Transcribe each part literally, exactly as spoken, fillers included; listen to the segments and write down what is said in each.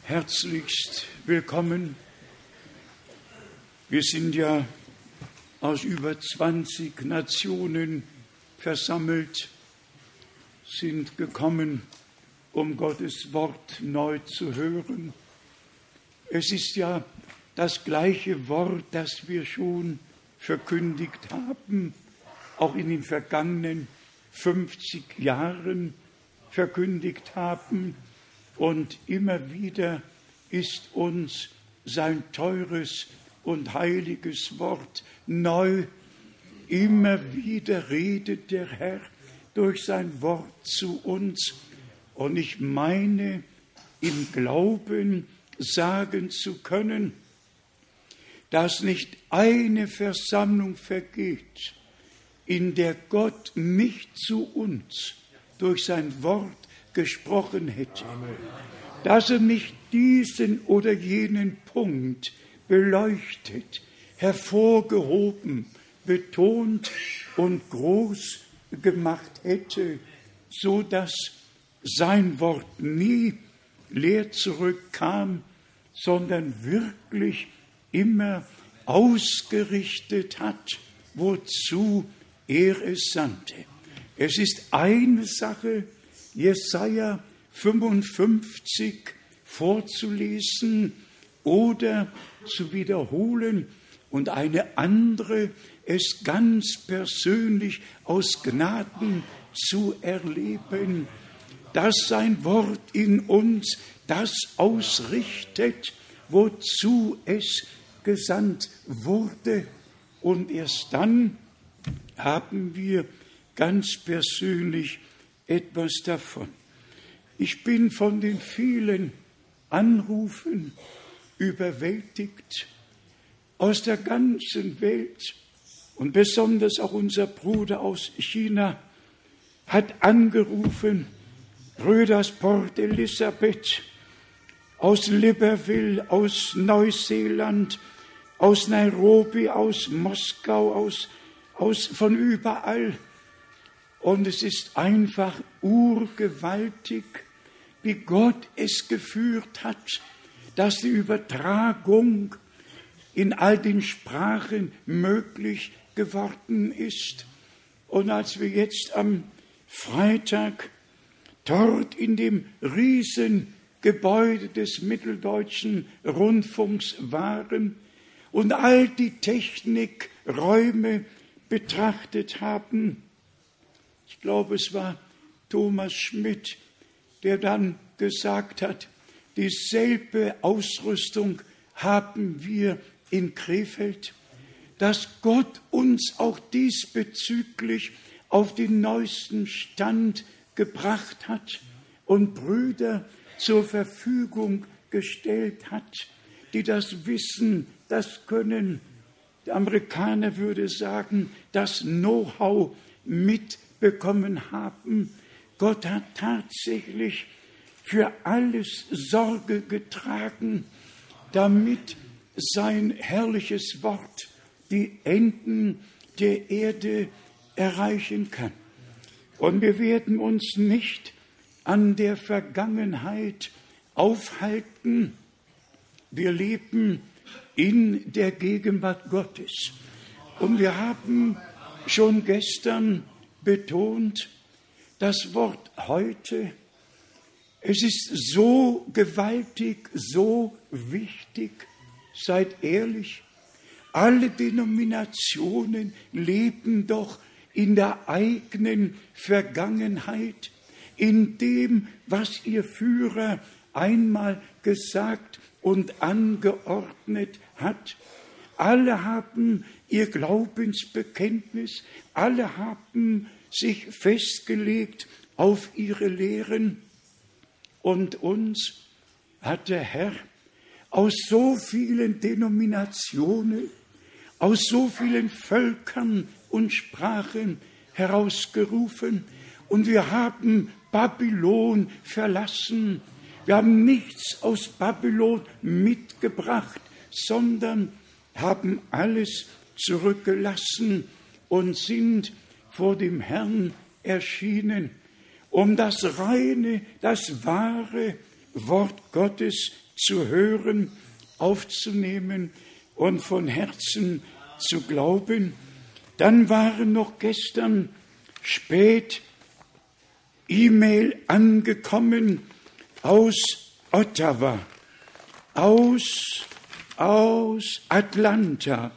Herzlichst willkommen. Wir sind ja aus über zwanzig Nationen versammelt, sind gekommen, um Gottes Wort neu zu hören. Es ist ja das gleiche Wort, das wir schon verkündigt haben, auch in den vergangenen fünfzig Jahren verkündigt haben. Und immer wieder ist uns sein teures und heiliges Wort neu. Immer wieder redet der Herr durch sein Wort zu uns. Und ich meine, im Glauben sagen zu können, dass nicht eine Versammlung vergeht, in der Gott nicht zu uns durch sein Wort gesprochen hätte, dass er nicht diesen oder jenen Punkt beleuchtet, hervorgehoben, betont und groß gemacht hätte, so dass sein Wort nie leer zurückkam, sondern wirklich immer ausgerichtet hat, wozu er es sandte. Es ist eine Sache, Jesaja fünfundfünfzig vorzulesen oder zu wiederholen und eine andere, es ganz persönlich aus Gnaden zu erleben, dass sein Wort in uns das ausrichtet, wozu es gesandt wurde. Und erst dann haben wir ganz persönlich etwas davon. Ich bin von den vielen Anrufen überwältigt aus der ganzen Welt und besonders auch unser Bruder aus China hat angerufen, Brüder aus Port Elizabeth, aus Libreville, aus Neuseeland, aus Nairobi, aus Moskau, aus, aus von überall. Und es ist einfach urgewaltig, wie Gott es geführt hat, dass die Übertragung in all den Sprachen möglich geworden ist. Und als wir jetzt am Freitag dort in dem Riesengebäude des Mitteldeutschen Rundfunks waren und all die Technikräume betrachtet haben, ich glaube, es war Thomas Schmidt, der dann gesagt hat, dieselbe Ausrüstung haben wir in Krefeld, dass Gott uns auch diesbezüglich auf den neuesten Stand gebracht hat und Brüder zur Verfügung gestellt hat, die das Wissen, das Können, der Amerikaner würde sagen, das Know-how mitbekommen haben. Gott hat tatsächlich für alles Sorge getragen, damit sein herrliches Wort die Enden der Erde erreichen kann. Und wir werden uns nicht an der Vergangenheit aufhalten. Wir leben in der Gegenwart Gottes. Und wir haben schon gestern betont, das Wort heute, es ist so gewaltig, so wichtig, seid ehrlich, alle Denominationen leben doch in der eigenen Vergangenheit, in dem, was ihr Führer einmal gesagt und angeordnet hat. Alle haben ihr Glaubensbekenntnis, alle haben sich festgelegt auf ihre Lehren. Und uns hat der Herr aus so vielen Denominationen, aus so vielen Völkern und Sprachen herausgerufen. Und wir haben Babylon verlassen. Wir haben nichts aus Babylon mitgebracht, sondern haben alles zurückgelassen und sind vor dem Herrn erschienen, um das reine, das wahre Wort Gottes zu hören, aufzunehmen und von Herzen zu glauben. Dann waren noch gestern spät E-Mail angekommen aus Ottawa, aus, aus Atlanta,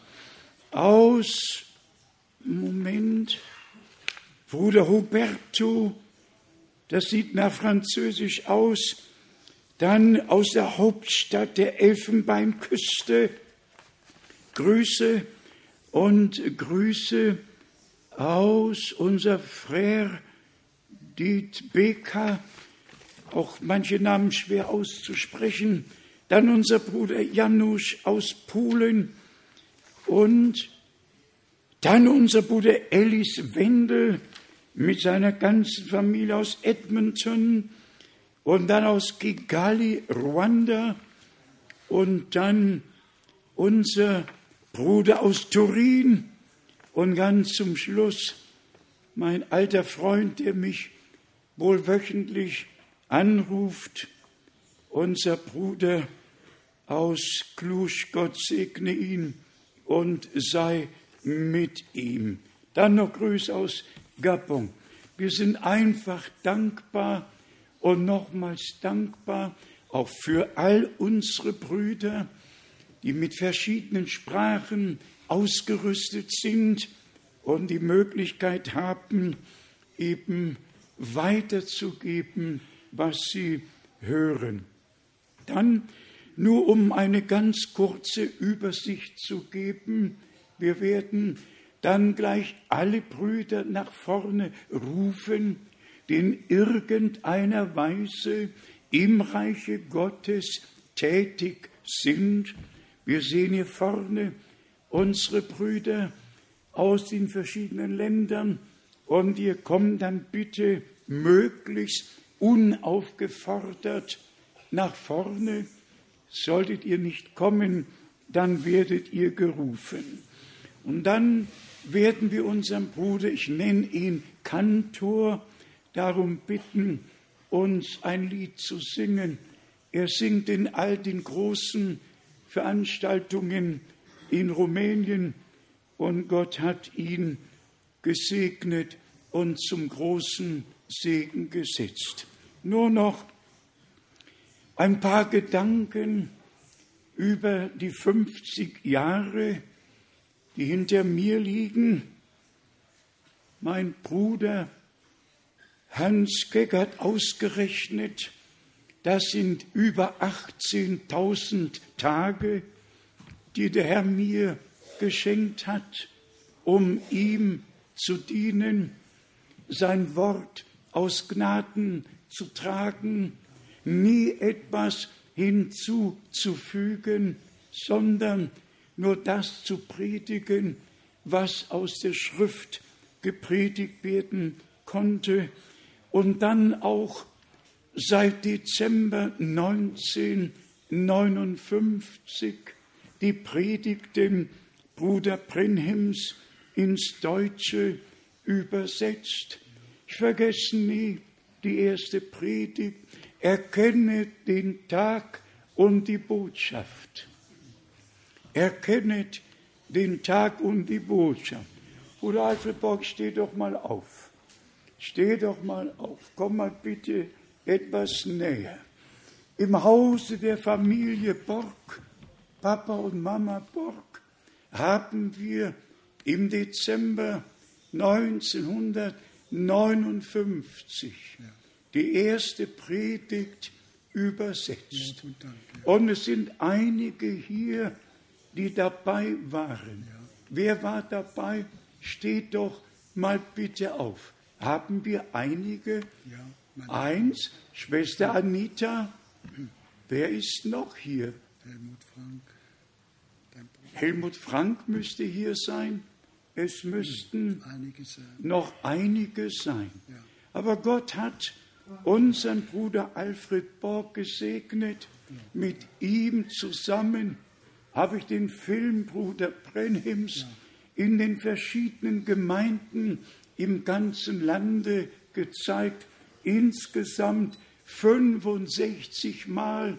aus, Moment, Bruder Huberto, das sieht nach Französisch aus, dann aus der Hauptstadt der Elfenbeinküste, Grüße und Grüße aus unser Frère Diet Beka, auch manche Namen schwer auszusprechen, dann unser Bruder Janusz aus Polen und dann unser Bruder Ellis Wendel mit seiner ganzen Familie aus Edmonton und dann aus Kigali, Ruanda und dann unser Bruder aus Turin und ganz zum Schluss mein alter Freund, der mich wohl wöchentlich anruft, unser Bruder aus Cluj, Gott segne ihn und sei mit ihm. Dann noch Grüße aus Gabon. Wir sind einfach dankbar und nochmals dankbar auch für all unsere Brüder, die mit verschiedenen Sprachen ausgerüstet sind und die Möglichkeit haben, eben weiterzugeben, was sie hören. Dann nur um eine ganz kurze Übersicht zu geben, wir werden dann gleich alle Brüder nach vorne rufen, die in irgendeiner Weise im Reiche Gottes tätig sind. Wir sehen hier vorne unsere Brüder aus den verschiedenen Ländern und ihr kommt dann bitte möglichst unaufgefordert nach vorne. Solltet ihr nicht kommen, dann werdet ihr gerufen. Und dann werden wir unseren Bruder, ich nenne ihn Kantor, darum bitten, uns ein Lied zu singen. Er singt in all den großen Veranstaltungen in Rumänien und Gott hat ihn gesegnet und zum großen Segen gesetzt. Nur noch ein paar Gedanken über die fünfzig Jahre, die hinter mir liegen. Mein Bruder Hans Keck hat ausgerechnet, das sind über achtzehntausend Tage, die der Herr mir geschenkt hat, um ihm zu dienen, sein Wort aus Gnaden zu tragen, nie etwas hinzuzufügen, sondern nur das zu predigen, was aus der Schrift gepredigt werden konnte. Und dann auch seit Dezember neunzehnhundertneunundfünfzig die Predigten Bruder Brenhims ins Deutsche übersetzt. Ich vergesse nie die erste Predigt. Erkenne den Tag und die Botschaft. Erkennet den Tag und die Botschaft. Bruder Alfred Borg, steh doch mal auf. Steh doch mal auf. Komm mal bitte etwas näher. Im Hause der Familie Borg, Papa und Mama Borg, haben wir im Dezember neunzehnhundertneunundfünfzig die erste Predigt übersetzt. Und es sind einige hier, die dabei waren. Wer war dabei? Steht doch mal bitte auf. Haben wir einige? Eins, Schwester Anita. Wer ist noch hier? Helmut Frank. Helmut Frank müsste hier sein. Es müssten Einige sein. noch einige sein. Ja. Aber Gott hat unseren Bruder Alfred Borg gesegnet. Ja. Mit ihm zusammen habe ich den Film Bruder Brenhims ja. in den verschiedenen Gemeinden im ganzen Lande gezeigt. Insgesamt fünfundsechzig Mal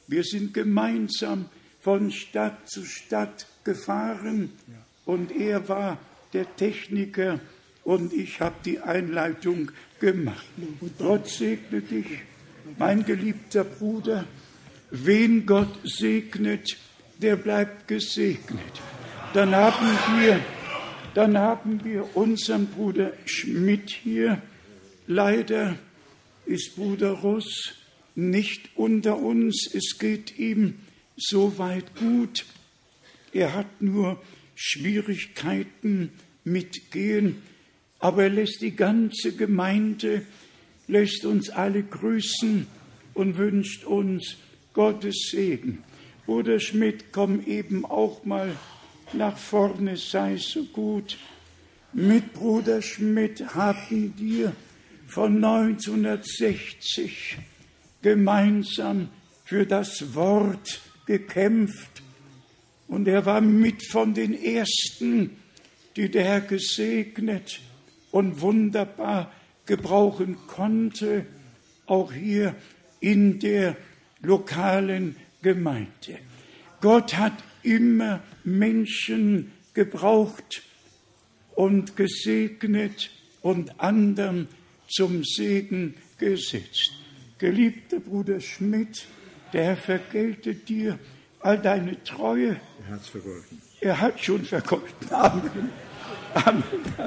Wir sind gemeinsam von Stadt zu Stadt gefahren und er war der Techniker und ich habe die Einleitung gemacht. Gott segne dich, mein geliebter Bruder. Wen Gott segnet, der bleibt gesegnet. Dann haben wir, dann haben wir unseren Bruder Schmidt hier. Leider ist Bruder Russ nicht unter uns. Es geht ihm soweit gut. Er hat nur Schwierigkeiten mit Gehen, aber er lässt die ganze Gemeinde, lässt uns alle grüßen und wünscht uns Gottes Segen. Bruder Schmidt, komm eben auch mal nach vorne, sei so gut. Mit Bruder Schmidt haben wir von neunzehnhundertsechzig gemeinsam für das Wort gekämpft. Und er war mit von den Ersten, die der Herr gesegnet und wunderbar gebrauchen konnte, auch hier in der lokalen Gemeinde. Gott hat immer Menschen gebraucht und gesegnet und anderen zum Segen gesetzt. Geliebter Bruder Schmidt, der Herr vergelte dir all deine Treue. Er hat's vergolten. Er hat schon vergolten. Amen. Amen.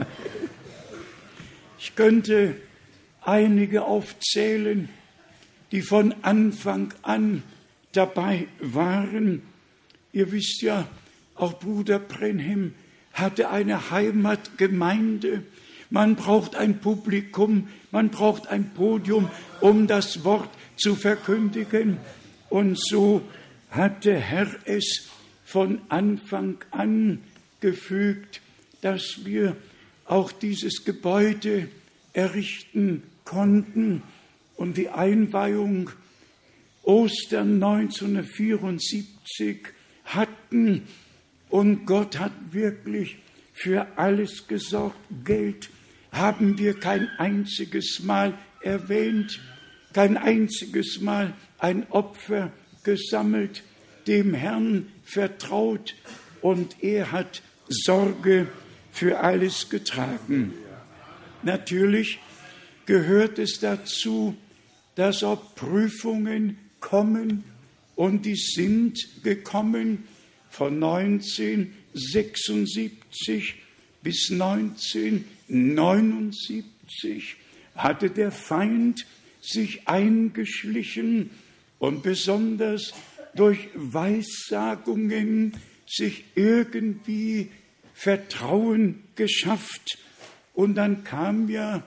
Ich könnte einige aufzählen, die von Anfang an dabei waren. Ihr wisst ja, auch Bruder Brenhem hatte eine Heimatgemeinde. Man braucht ein Publikum, man braucht ein Podium, um das Wort zu verkündigen. Und so hat der Herr es von Anfang an gefügt, dass wir auch dieses Gebäude errichten konnten. Und die Einweihung Ostern neunzehnhundertvierundsiebzig hatten. Und Gott hat wirklich für alles gesorgt. Geld haben wir kein einziges Mal erwähnt, kein einziges Mal ein Opfer gesammelt, dem Herrn vertraut und er hat Sorge für alles getragen. Natürlich gehört es dazu, dass auch Prüfungen kommen und die sind gekommen von neunzehnhundertsechsundsiebzig bis neunzehnhundertneunundsiebzig hatte der Feind sich eingeschlichen und besonders durch Weissagungen sich irgendwie Vertrauen geschafft. Und dann kam ja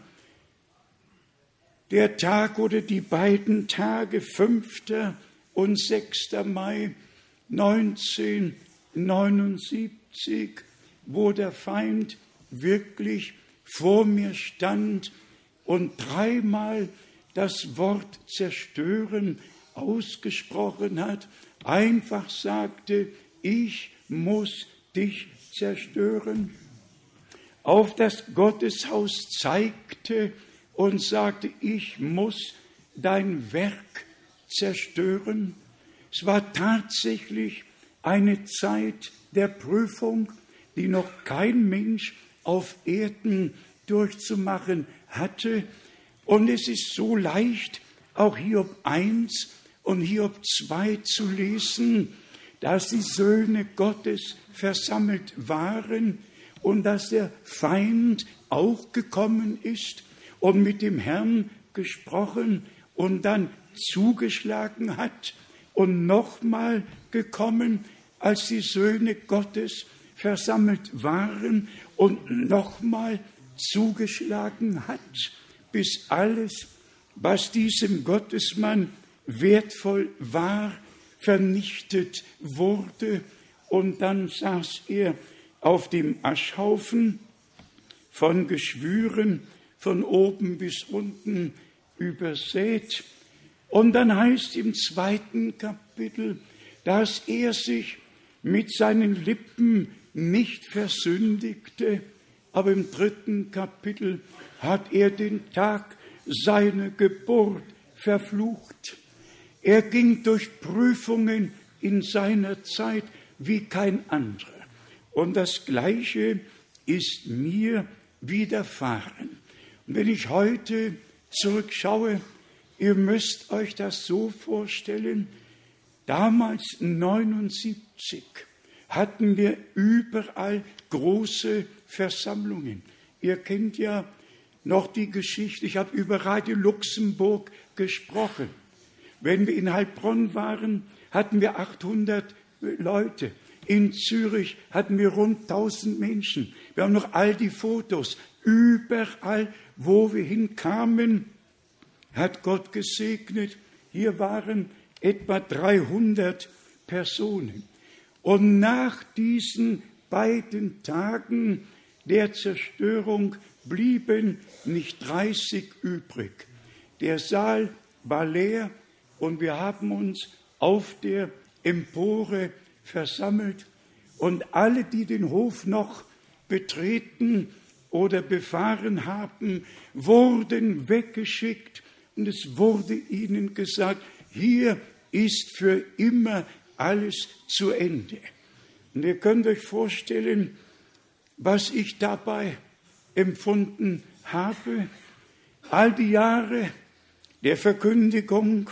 der Tag oder die beiden Tage, fünfter und sechster Mai neunzehnhundertneunundsiebzig, wo der Feind wirklich vor mir stand und dreimal das Wort zerstören ausgesprochen hat, einfach sagte, ich muss dich zerstören, auf das Gotteshaus zeigte und sagte, ich muss dein Werk zerstören. Es war tatsächlich eine Zeit der Prüfung, die noch kein Mensch auf Erden durchzumachen hatte. Und es ist so leicht, auch Hiob eins und Hiob zwei zu lesen, dass die Söhne Gottes versammelt waren und dass der Feind auch gekommen ist und mit dem Herrn gesprochen und dann zugeschlagen hat und nochmal gekommen, als die Söhne Gottes versammelt waren und nochmal zugeschlagen hat, bis alles, was diesem Gottesmann wertvoll war, vernichtet wurde. Und dann saß er auf dem Aschhaufen von Geschwüren, von oben bis unten übersät. Und dann heißt im zweiten Kapitel, dass er sich mit seinen Lippen nicht versündigte, aber im dritten Kapitel hat er den Tag seiner Geburt verflucht. Er ging durch Prüfungen in seiner Zeit wie kein anderer. Und das Gleiche ist mir widerfahren. Und wenn ich heute zurückschaue, ihr müsst euch das so vorstellen, damals neunundsiebzig hatten wir überall große Versammlungen. Ihr kennt ja noch die Geschichte, ich habe über Radio Luxemburg gesprochen. Wenn wir in Heilbronn waren, hatten wir achthundert Leute. In Zürich hatten wir rund tausend Menschen. Wir haben noch all die Fotos. Überall, wo wir hinkamen, hat Gott gesegnet. Hier waren etwa dreihundert Personen. Und nach diesen beiden Tagen der Zerstörung blieben nicht dreißig übrig. Der Saal war leer und wir haben uns auf der Empore versammelt und alle, die den Hof noch betreten oder befahren haben, wurden weggeschickt und es wurde ihnen gesagt, hier ist für immer alles zu Ende. Und ihr könnt euch vorstellen, was ich dabei empfunden habe. All die Jahre der Verkündigung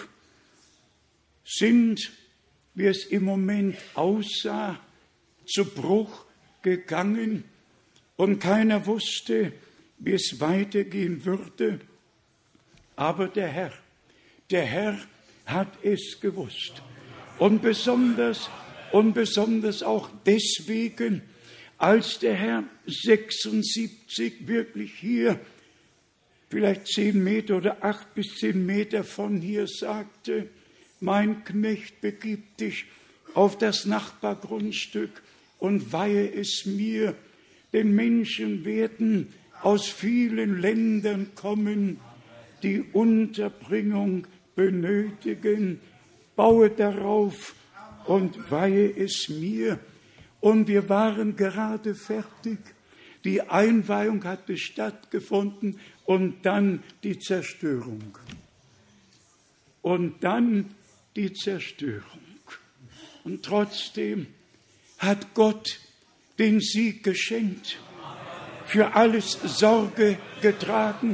sind, wie es im Moment aussah, zu Bruch gegangen und keiner wusste, wie es weitergehen würde. Aber der Herr, der Herr hat es gewusst. Und besonders, und besonders auch deswegen, als der Herr sechsundsiebzig wirklich hier, vielleicht zehn Meter oder acht bis zehn Meter von hier sagte, mein Knecht, begib dich auf das Nachbargrundstück und weihe es mir, denn Menschen werden aus vielen Ländern kommen, die Unterbringung benötigen. Baue darauf und weihe es mir. Und wir waren gerade fertig. Die Einweihung hatte stattgefunden und dann die Zerstörung. Und dann die Zerstörung. Und trotzdem hat Gott den Sieg geschenkt, für alles Sorge getragen.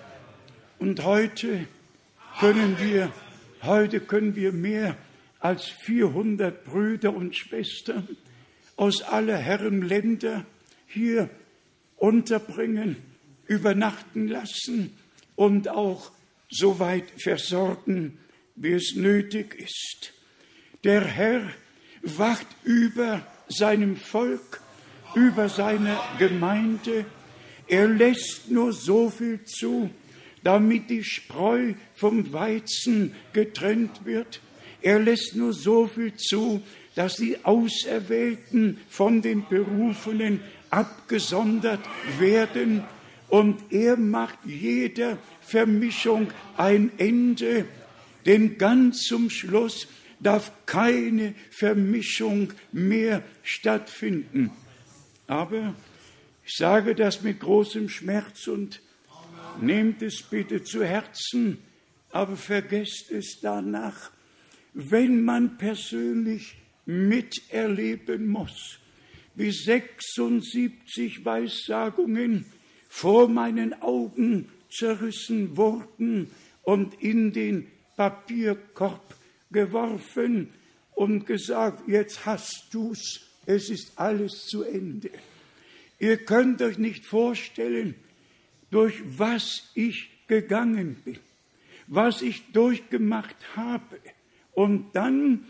Und heute können wir, heute können wir mehr als vierhundert Brüder und Schwestern aus aller Herren Länder hier unterbringen, übernachten lassen und auch so weit versorgen, wie es nötig ist. Der Herr wacht über seinem Volk, über seine Gemeinde. Er lässt nur so viel zu, damit die Spreu vom Weizen getrennt wird. Er lässt nur so viel zu, dass die Auserwählten von den Berufenen abgesondert werden. Und er macht jeder Vermischung ein Ende, denn ganz zum Schluss darf keine Vermischung mehr stattfinden. Aber ich sage das mit großem Schmerz und nehmt es bitte zu Herzen, aber vergesst es danach. Wenn man persönlich miterleben muss, wie sechsundsiebzig Weissagungen vor meinen Augen zerrissen wurden und in den Papierkorb geworfen und gesagt, jetzt hast du's, es ist alles zu Ende. Ihr könnt euch nicht vorstellen, durch was ich gegangen bin, was ich durchgemacht habe. Und dann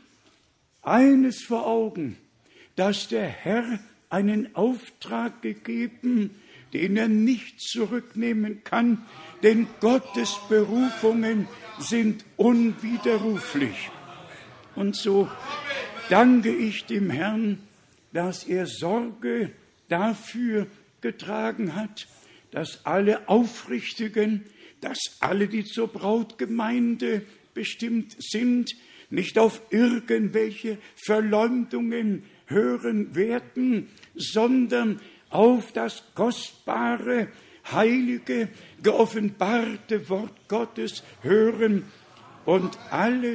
eines vor Augen, dass der Herr einen Auftrag gegeben, den er nicht zurücknehmen kann, denn Gottes Berufungen sind unwiderruflich. Und so danke ich dem Herrn, dass er Sorge dafür getragen hat, dass alle Aufrichtigen, dass alle, die zur Brautgemeinde bestimmt sind, nicht auf irgendwelche Verleumdungen hören werden, sondern auf das kostbare, heilige, geoffenbarte Wort Gottes hören und alles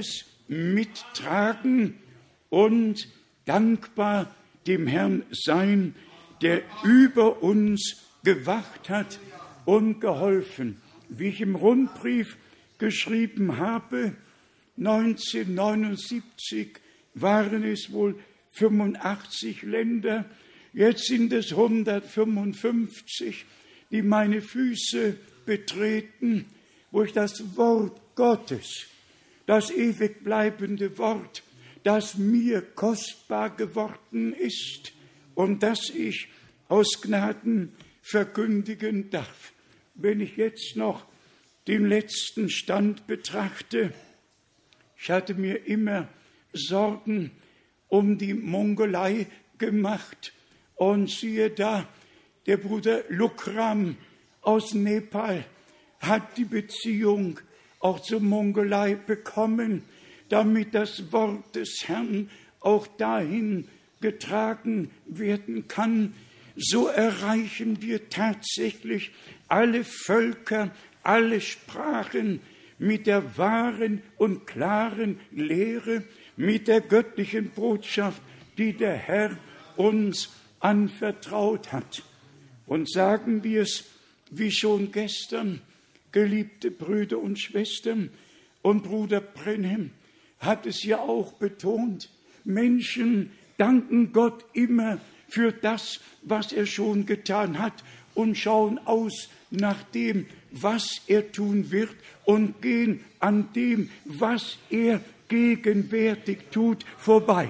mittragen und dankbar dem Herrn sein, der über uns gewacht hat und geholfen. Wie ich im Rundbrief geschrieben habe, neunzehnhundertneunundsiebzig waren es wohl fünfundachtzig Länder, jetzt sind es hundertfünfundfünfzig, die meine Füße betreten, wo ich das Wort Gottes, das ewig bleibende Wort, das mir kostbar geworden ist und das ich aus Gnaden verkündigen darf. Wenn ich jetzt noch den letzten Stand betrachte, ich hatte mir immer Sorgen um die Mongolei gemacht und siehe da, der Bruder Lukram aus Nepal hat die Beziehung auch zur Mongolei bekommen, damit das Wort des Herrn auch dahin getragen werden kann. So erreichen wir tatsächlich alle Völker, alle Sprachen mit der wahren und klaren Lehre, mit der göttlichen Botschaft, die der Herr uns anvertraut hat. Und sagen wir es wie schon gestern, geliebte Brüder und Schwestern, und Bruder Brenhem hat es ja auch betont, Menschen danken Gott immer für das, was er schon getan hat und schauen aus nach dem, was er tun wird und gehen an dem, was er gegenwärtig tut, vorbei.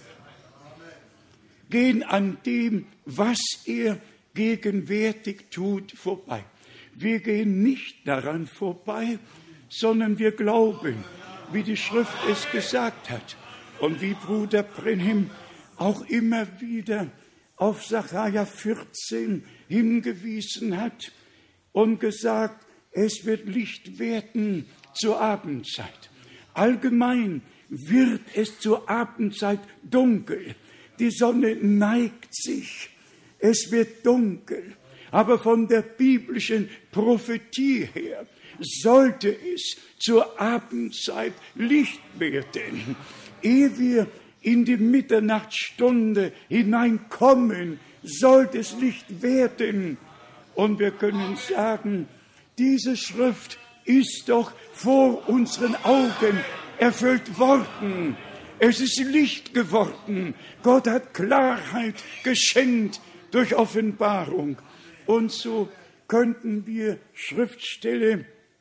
Gehen an dem, was er gegenwärtig tut, vorbei. Wir gehen nicht daran vorbei, sondern wir glauben, wie die Schrift es gesagt hat und wie Bruder Brenhem auch immer wieder auf Sacharja vierzehn hingewiesen hat und gesagt, es wird Licht werden zur Abendzeit. Allgemein wird es zur Abendzeit dunkel. Die Sonne neigt sich. Es wird dunkel. Aber von der biblischen Prophetie her sollte es zur Abendzeit Licht werden. Ehe wir in die Mitternachtsstunde hineinkommen, sollte es Licht werden. Und wir können sagen, diese Schrift ist doch vor unseren Augen erfüllt worden. Es ist Licht geworden. Gott hat Klarheit geschenkt durch Offenbarung. Und so könnten wir Schriftstelle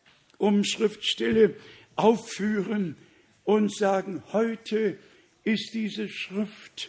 um Schriftstelle aufführen und sagen, heute ist diese Schrift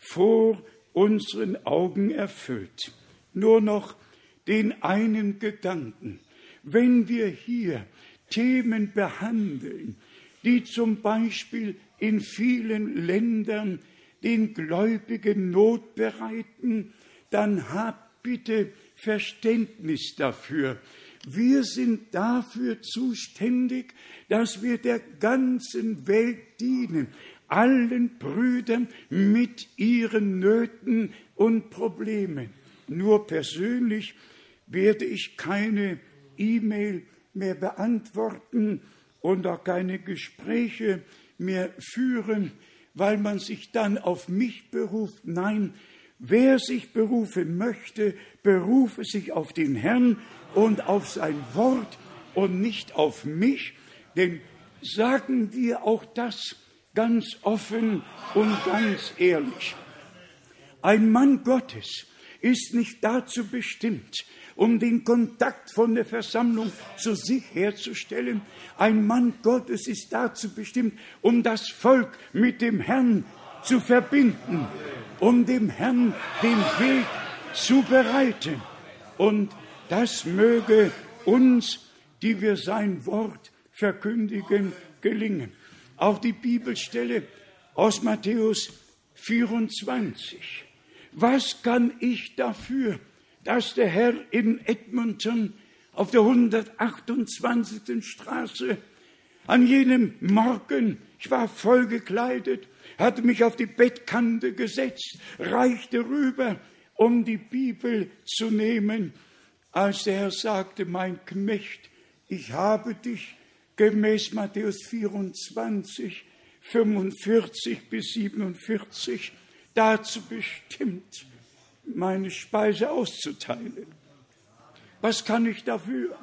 vor unseren Augen erfüllt. Nur noch den einen Gedanken. Wenn wir hier Themen behandeln, die zum Beispiel in vielen Ländern den Gläubigen Not bereiten, dann habt bitte Verständnis dafür. Wir sind dafür zuständig, dass wir der ganzen Welt dienen, allen Brüdern mit ihren Nöten und Problemen. Nur persönlich werde ich keine E-Mail mehr beantworten und auch keine Gespräche mehr führen, weil man sich dann auf mich beruft. Nein, wer sich berufen möchte, berufe sich auf den Herrn und auf sein Wort und nicht auf mich. Denn sagen wir auch das ganz offen und ganz ehrlich. Ein Mann Gottes ist nicht dazu bestimmt, um den Kontakt von der Versammlung zu sich herzustellen. Ein Mann Gottes ist dazu bestimmt, um das Volk mit dem Herrn zu verbinden, um dem Herrn den Weg zu bereiten. Und das möge uns, die wir sein Wort verkündigen, gelingen. Auch die Bibelstelle aus Matthäus vierundzwanzig. Was kann ich dafür, dass der Herr in Edmonton auf der hundertachtundzwanzigsten Straße an jenem Morgen, ich war voll gekleidet, hatte mich auf die Bettkante gesetzt, reichte rüber, um die Bibel zu nehmen, als der Herr sagte, mein Knecht, ich habe dich gemäß Matthäus vierundzwanzig fünfundvierzig bis siebenundvierzig dazu bestimmt, meine Speise auszuteilen. Was kann ich dafür?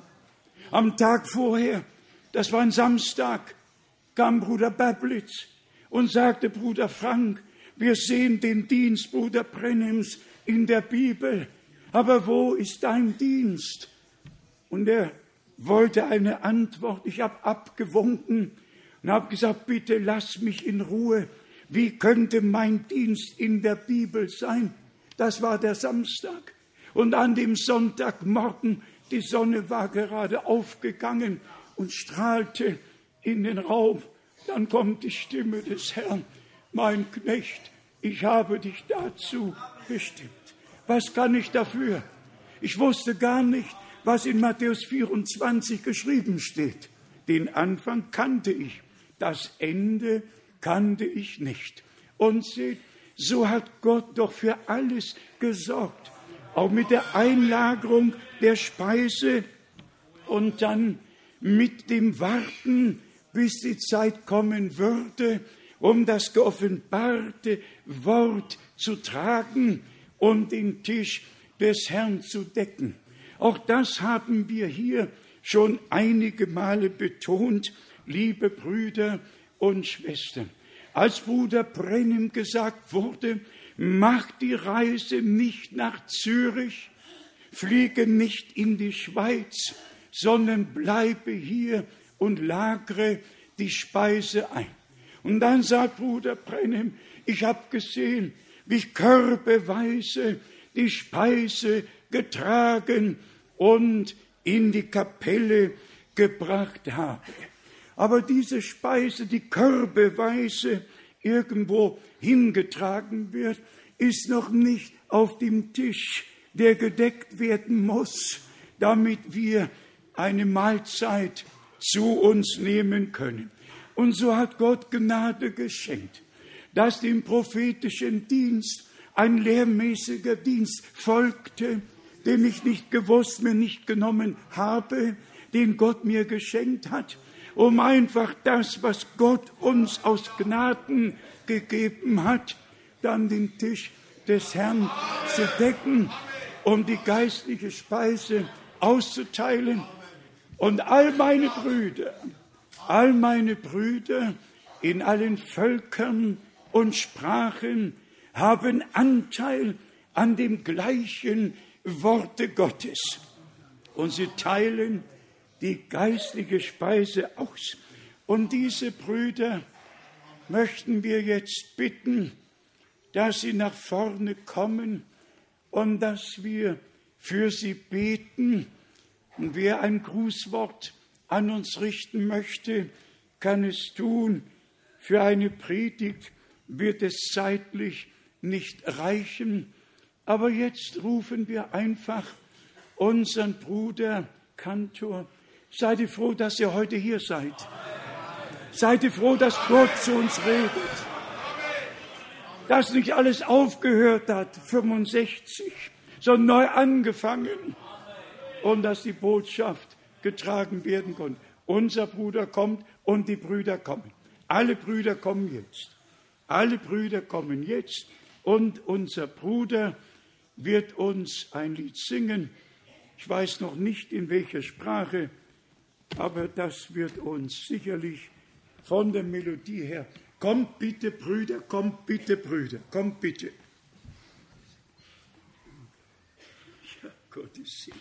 Am Tag vorher, das war ein Samstag, kam Bruder Bablitz und sagte, Bruder Frank, wir sehen den Dienst Bruder Brennims in der Bibel, aber wo ist dein Dienst? Und er wollte eine Antwort. Ich habe abgewunken und habe gesagt, bitte lass mich in Ruhe. Wie könnte mein Dienst in der Bibel sein? Das war der Samstag. Und an dem Sonntagmorgen, die Sonne war gerade aufgegangen und strahlte in den Raum. Dann kommt die Stimme des Herrn. Mein Knecht, ich habe dich dazu bestimmt. Was kann ich dafür? Ich wusste gar nicht, was in Matthäus vierundzwanzig geschrieben steht. Den Anfang kannte ich, das Ende kannte ich nicht. Und seht, so hat Gott doch für alles gesorgt. Auch mit der Einlagerung der Speise und dann mit dem Warten, bis die Zeit kommen würde, um das geoffenbarte Wort zu tragen und den Tisch des Herrn zu decken. Auch das haben wir hier schon einige Male betont, liebe Brüder und Schwestern. Als Bruder Brennim gesagt wurde, mach die Reise nicht nach Zürich, fliege nicht in die Schweiz, sondern bleibe hier und lagere die Speise ein. Und dann sagt Bruder Brennim, ich habe gesehen, wie ich körbeweise die Speise getragen und in die Kapelle gebracht habe. Aber diese Speise, die körbeweise irgendwo hingetragen wird, ist noch nicht auf dem Tisch, der gedeckt werden muss, damit wir eine Mahlzeit zu uns nehmen können. Und so hat Gott Gnade geschenkt, dass dem prophetischen Dienst ein lehrmäßiger Dienst folgte, den ich nicht gewusst, mir nicht genommen habe, den Gott mir geschenkt hat, um einfach das, was Gott uns aus Gnaden gegeben hat, dann den Tisch des Herrn zu decken, um die geistliche Speise auszuteilen. Und all meine Brüder, all meine Brüder in allen Völkern und Sprachen haben Anteil an dem gleichen Worte Gottes. Und sie teilen die geistliche Speise aus. Und diese Brüder möchten wir jetzt bitten, dass sie nach vorne kommen und dass wir für sie beten. Und wer ein Grußwort an uns richten möchte, kann es tun. Für eine Predigt wird es zeitlich nicht reichen. Aber jetzt rufen wir einfach unseren Bruder Kantor. Seid ihr froh, dass ihr heute hier seid? Seid ihr froh, dass Gott zu uns redet? Dass nicht alles aufgehört hat, fünfundsechzig, sondern neu angefangen. Und dass die Botschaft getragen werden konnte. Unser Bruder kommt und die Brüder kommen. Alle Brüder kommen jetzt. Alle Brüder kommen jetzt. Und unser Bruder wird uns ein Lied singen. Ich weiß noch nicht, in welcher Sprache, aber das wird uns sicherlich von der Melodie her. Kommt bitte, Brüder, kommt bitte, Brüder, kommt bitte. Ja, Gottes Segen.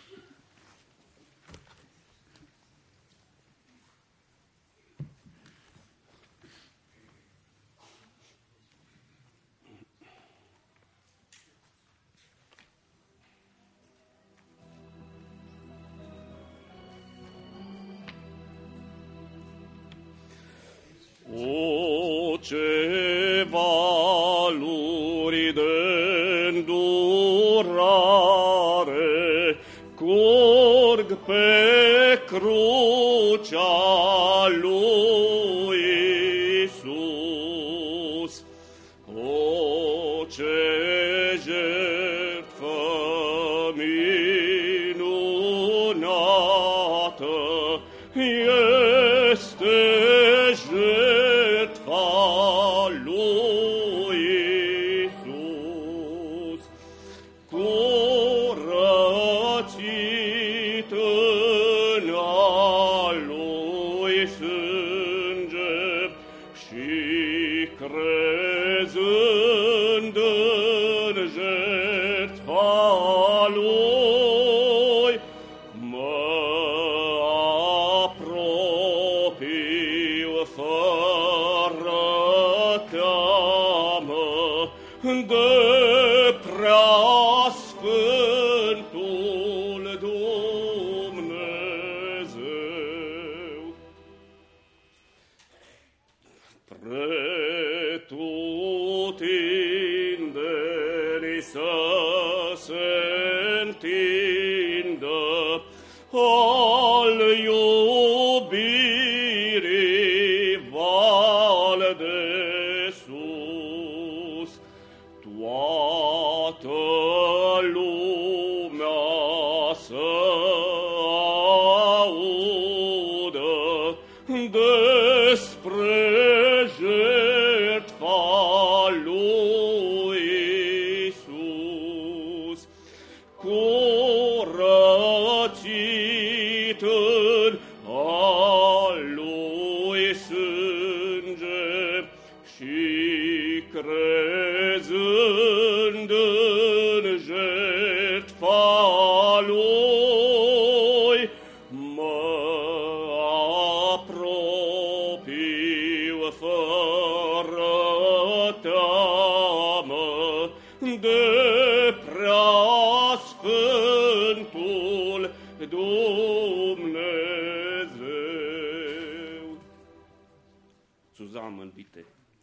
Ce valuri d'îndurare curg pe crucea lui Iisus. O, ce jertfă minunată este jertfa Sünden Jertfa lui, mă apropiu fără teamă de preasfântul Dumnezeu. Pretutindeni să se întindă al iubirii val de sus, toată lumea să audă despre jertfa lui Iisus, curățit în al lui sânge și crezând în jertfa lui, mă apropiu fără teamă de preasfântul Dumnezeu. Zusammen bitte.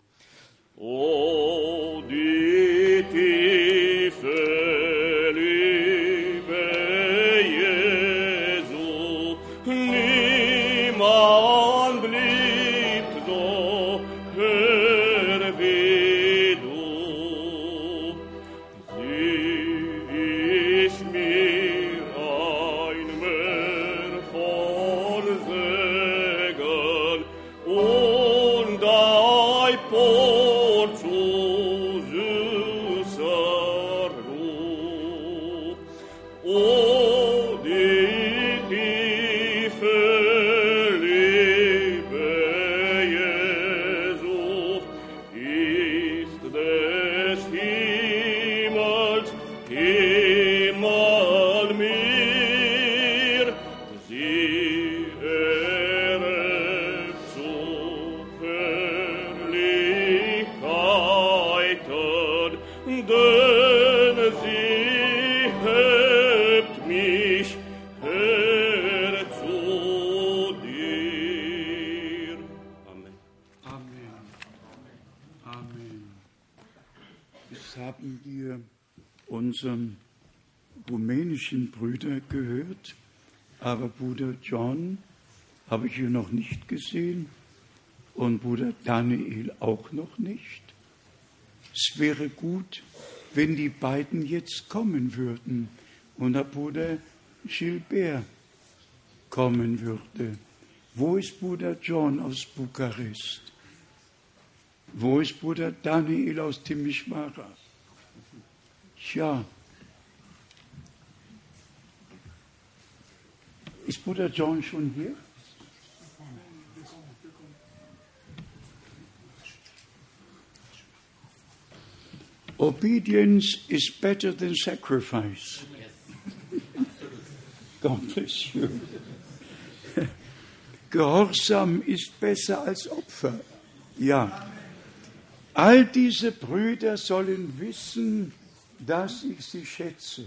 O die Tiefe, liebe Jesu, niemand liebt so Herr wie du. Sie ist mir ein Meer von Segen und ein Port zu süßer Ruhe. O die Tiefe, liebe Jesu, ist des Himmels Himmel mir, sie erhebt zu Herrlichkeiten, denn sie hebt mich her zu dir. Amen. Amen. Amen. Jetzt haben wir unseren rumänischen Brüder gehört, aber Bruder John habe ich hier noch nicht gesehen und Bruder Daniel auch noch nicht. Es wäre gut, wenn die beiden jetzt kommen würden und der Bruder Gilbert kommen würde. Wo ist Bruder John aus Bukarest? Wo ist Bruder Daniel aus Timișoara? Tja, ist Bruder John schon hier? Obedience is better than sacrifice. God bless you. Gehorsam ist besser als Opfer. Ja. All diese Brüder sollen wissen, dass ich sie schätze.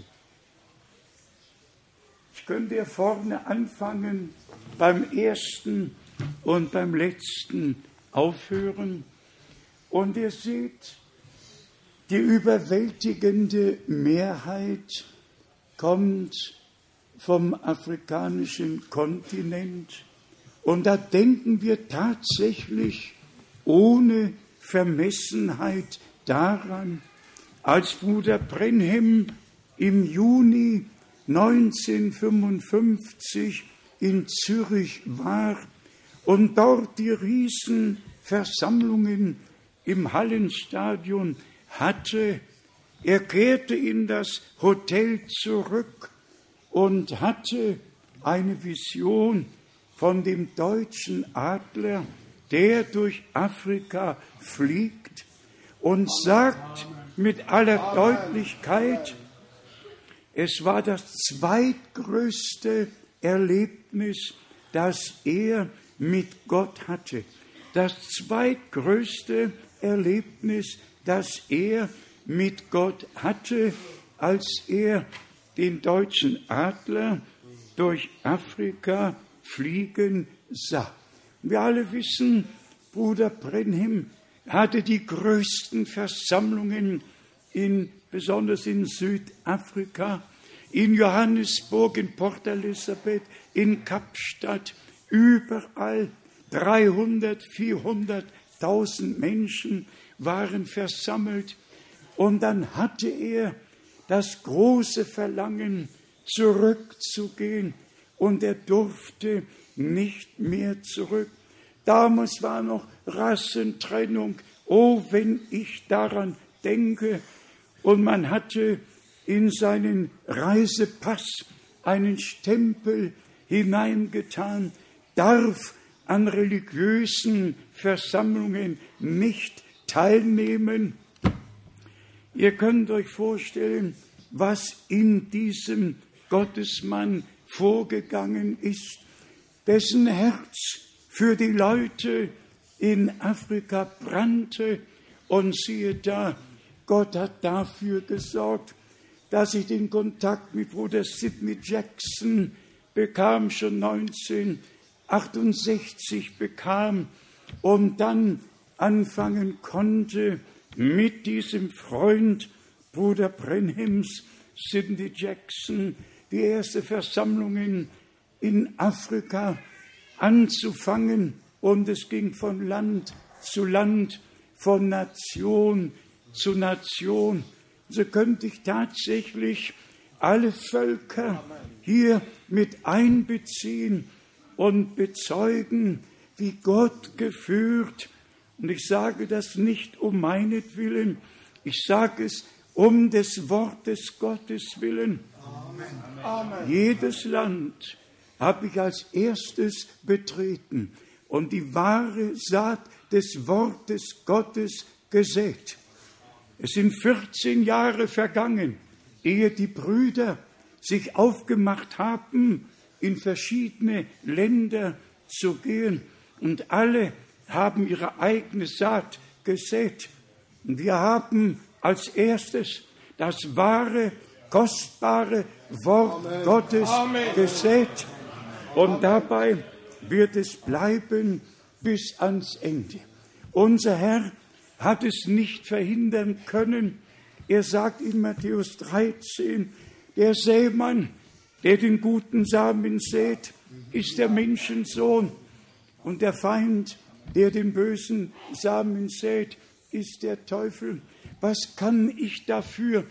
Ich könnte hier vorne anfangen, beim ersten und beim letzten aufhören. Und ihr seht, die überwältigende Mehrheit kommt vom afrikanischen Kontinent. Und da denken wir tatsächlich ohne Vermessenheit daran, als Bruder Brenhem im Juni neunzehnhundertfünfundfünfzig in Zürich war und dort die Riesenversammlungen im Hallenstadion hatte. Er kehrte in das Hotel zurück und hatte eine Vision von dem deutschen Adler, der durch Afrika fliegt und sagt mit aller Deutlichkeit, es war das zweitgrößte Erlebnis, das er mit Gott hatte. Das zweitgrößte Erlebnis, das er mit Gott hatte, als er den deutschen Adler durch Afrika fliegen sah. Wir alle wissen, Bruder Branham hatte die größten Versammlungen, in, besonders in Südafrika, in Johannesburg, in Port Elizabeth, in Kapstadt, überall dreihundert, vierhunderttausend Menschen waren versammelt. Und dann hatte er das große Verlangen, zurückzugehen, und er durfte nicht mehr zurück. Damals war noch Rassentrennung. Oh, wenn ich daran denke. Und man hatte in seinen Reisepass einen Stempel hineingetan, darf an religiösen Versammlungen nicht teilnehmen. Ihr könnt euch vorstellen, was in diesem Gottesmann vorgegangen ist, dessen Herz für die Leute in Afrika brannte. Und siehe da, Gott hat dafür gesorgt, dass ich den Kontakt mit Bruder Sidney Jackson bekam, schon neunzehnhundertachtundsechzig bekam, und dann anfangen konnte, mit diesem Freund Bruder Branhams, Sidney Jackson, die erste Versammlungen in Afrika anzufangen. Und es ging von Land zu Land, von Nation zu Nation. So könnte ich tatsächlich alle Völker hier mit einbeziehen und bezeugen, wie Gott geführt. Und ich sage das nicht um meinetwillen, ich sage es um des Wortes Gottes willen. Amen. Amen. Jedes Land habe ich als erstes betreten und die wahre Saat des Wortes Gottes gesät. Es sind vierzehn Jahre vergangen, ehe die Brüder sich aufgemacht haben, in verschiedene Länder zu gehen, und alle haben ihre eigene Saat gesät. Und wir haben als erstes das wahre, kostbare Wort Amen. Gottes Amen. Gesät. Und dabei wird es bleiben bis ans Ende. Unser Herr hat es nicht verhindern können. Er sagt in Matthäus dreizehn, der Sämann, der den guten Samen sät, ist der Menschensohn. Und der Feind, der den bösen Samen sät, ist der Teufel. Was kann ich dafür?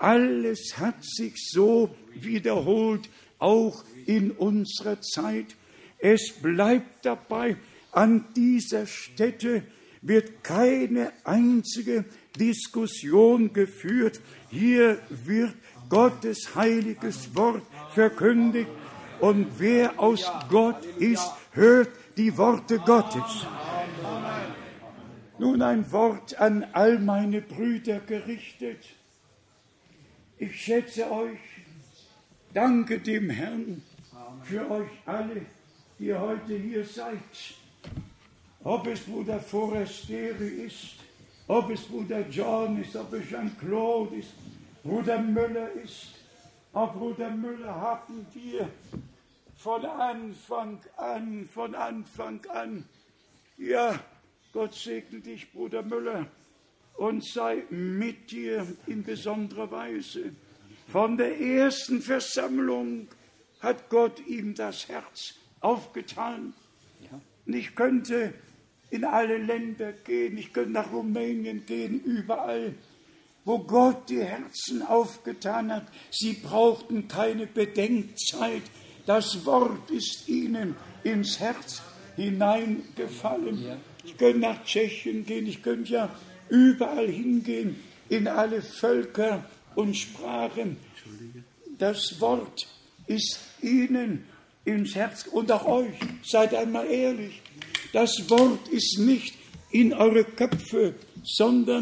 Alles hat sich so wiederholt, auch in unserer Zeit. Es bleibt dabei, an dieser Stätte wird keine einzige Diskussion geführt. Hier wird Gottes heiliges Wort verkündigt. Und wer aus Gott ist, hört die Worte Gottes. Nun ein Wort an all meine Brüder gerichtet. Ich schätze euch, danke dem Herrn für euch alle, die ihr heute hier seid. Ob es Bruder Forestieri ist, ob es Bruder John ist, ob es Jean-Claude ist, Bruder Müller ist. Auch Bruder Müller haben wir von Anfang an, von Anfang an, ja, Gott segne dich, Bruder Müller, und sei mit dir in besonderer Weise. Von der ersten Versammlung hat Gott ihm das Herz aufgetan. Und ich könnte in alle Länder gehen, ich könnte nach Rumänien gehen, überall, wo Gott die Herzen aufgetan hat. Sie brauchten keine Bedenkzeit. Das Wort ist ihnen ins Herz hineingefallen. Ja. Ich könnte nach Tschechien gehen, ich könnte ja überall hingehen, in alle Völker und Sprachen. Das Wort ist ihnen ins Herz, und auch euch, seid einmal ehrlich, das Wort ist nicht in eure Köpfe, sondern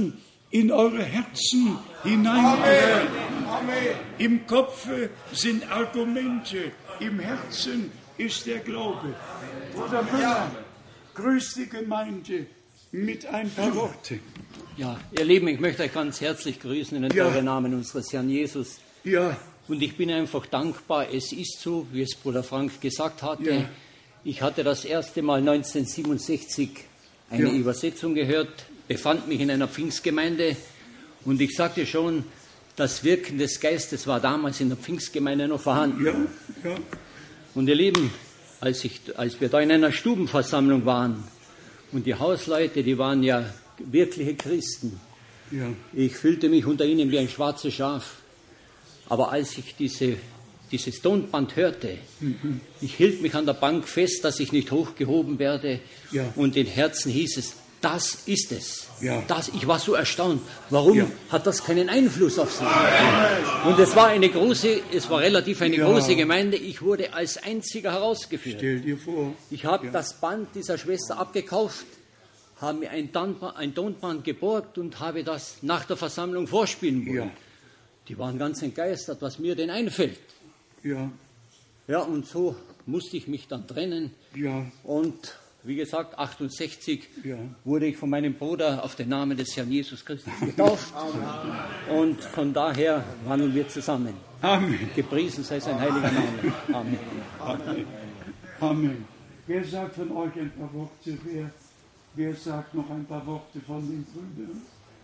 in eure Herzen hineingreifen. Im Kopfe sind Argumente, im Herzen ist der Glaube. Bruder Müller, grüß die Gemeinde mit ein paar Worten. Ja, ihr Lieben, ich möchte euch ganz herzlich grüßen in den Ja. teuren Namen unseres Herrn Jesus. Ja, Und ich bin einfach dankbar, es ist so, wie es Bruder Frank gesagt hatte. Ja. Ich hatte das erste Mal neunzehnhundertsiebenundsechzig eine Ja. Übersetzung gehört, befand mich in einer Pfingstgemeinde und ich sagte schon, das Wirken des Geistes war damals in der Pfingstgemeinde noch vorhanden. ja, ja, Und ihr Lieben, als, ich, als wir da in einer Stubenversammlung waren und die Hausleute, die waren ja wirkliche Christen, ja, ich fühlte mich unter ihnen wie ein schwarzes Schaf. Aber als ich diese, dieses Tonband hörte, Mhm. ich hielt mich an der Bank fest, dass ich nicht hochgehoben werde. Ja. Und in Herzen hieß es, das ist es. Ja. Das, ich war so erstaunt. Warum Ja. hat das keinen Einfluss auf sie? Und es war eine große, es war relativ eine Ja. große Gemeinde. Ich wurde als einziger herausgeführt. stell dir vor. Ich habe Ja. das Band dieser Schwester abgekauft, habe mir ein Tonband, ein Tonband geborgt und habe das nach der Versammlung vorspielen wollen. Ja, Die waren ganz entgeistert, was mir denn einfällt. ja, Ja, und so musste ich mich dann trennen. ja, Und wie gesagt, achtundsechzig Ja. wurde ich von meinem Bruder auf den Namen des Herrn Jesus Christus getauft. Und von daher wandeln wir zusammen. Amen. Gepriesen sei sein heiliger Name. Amen. Amen. Amen. Wer sagt von euch ein paar Worte? Wer, wer sagt noch ein paar Worte von den Brüdern?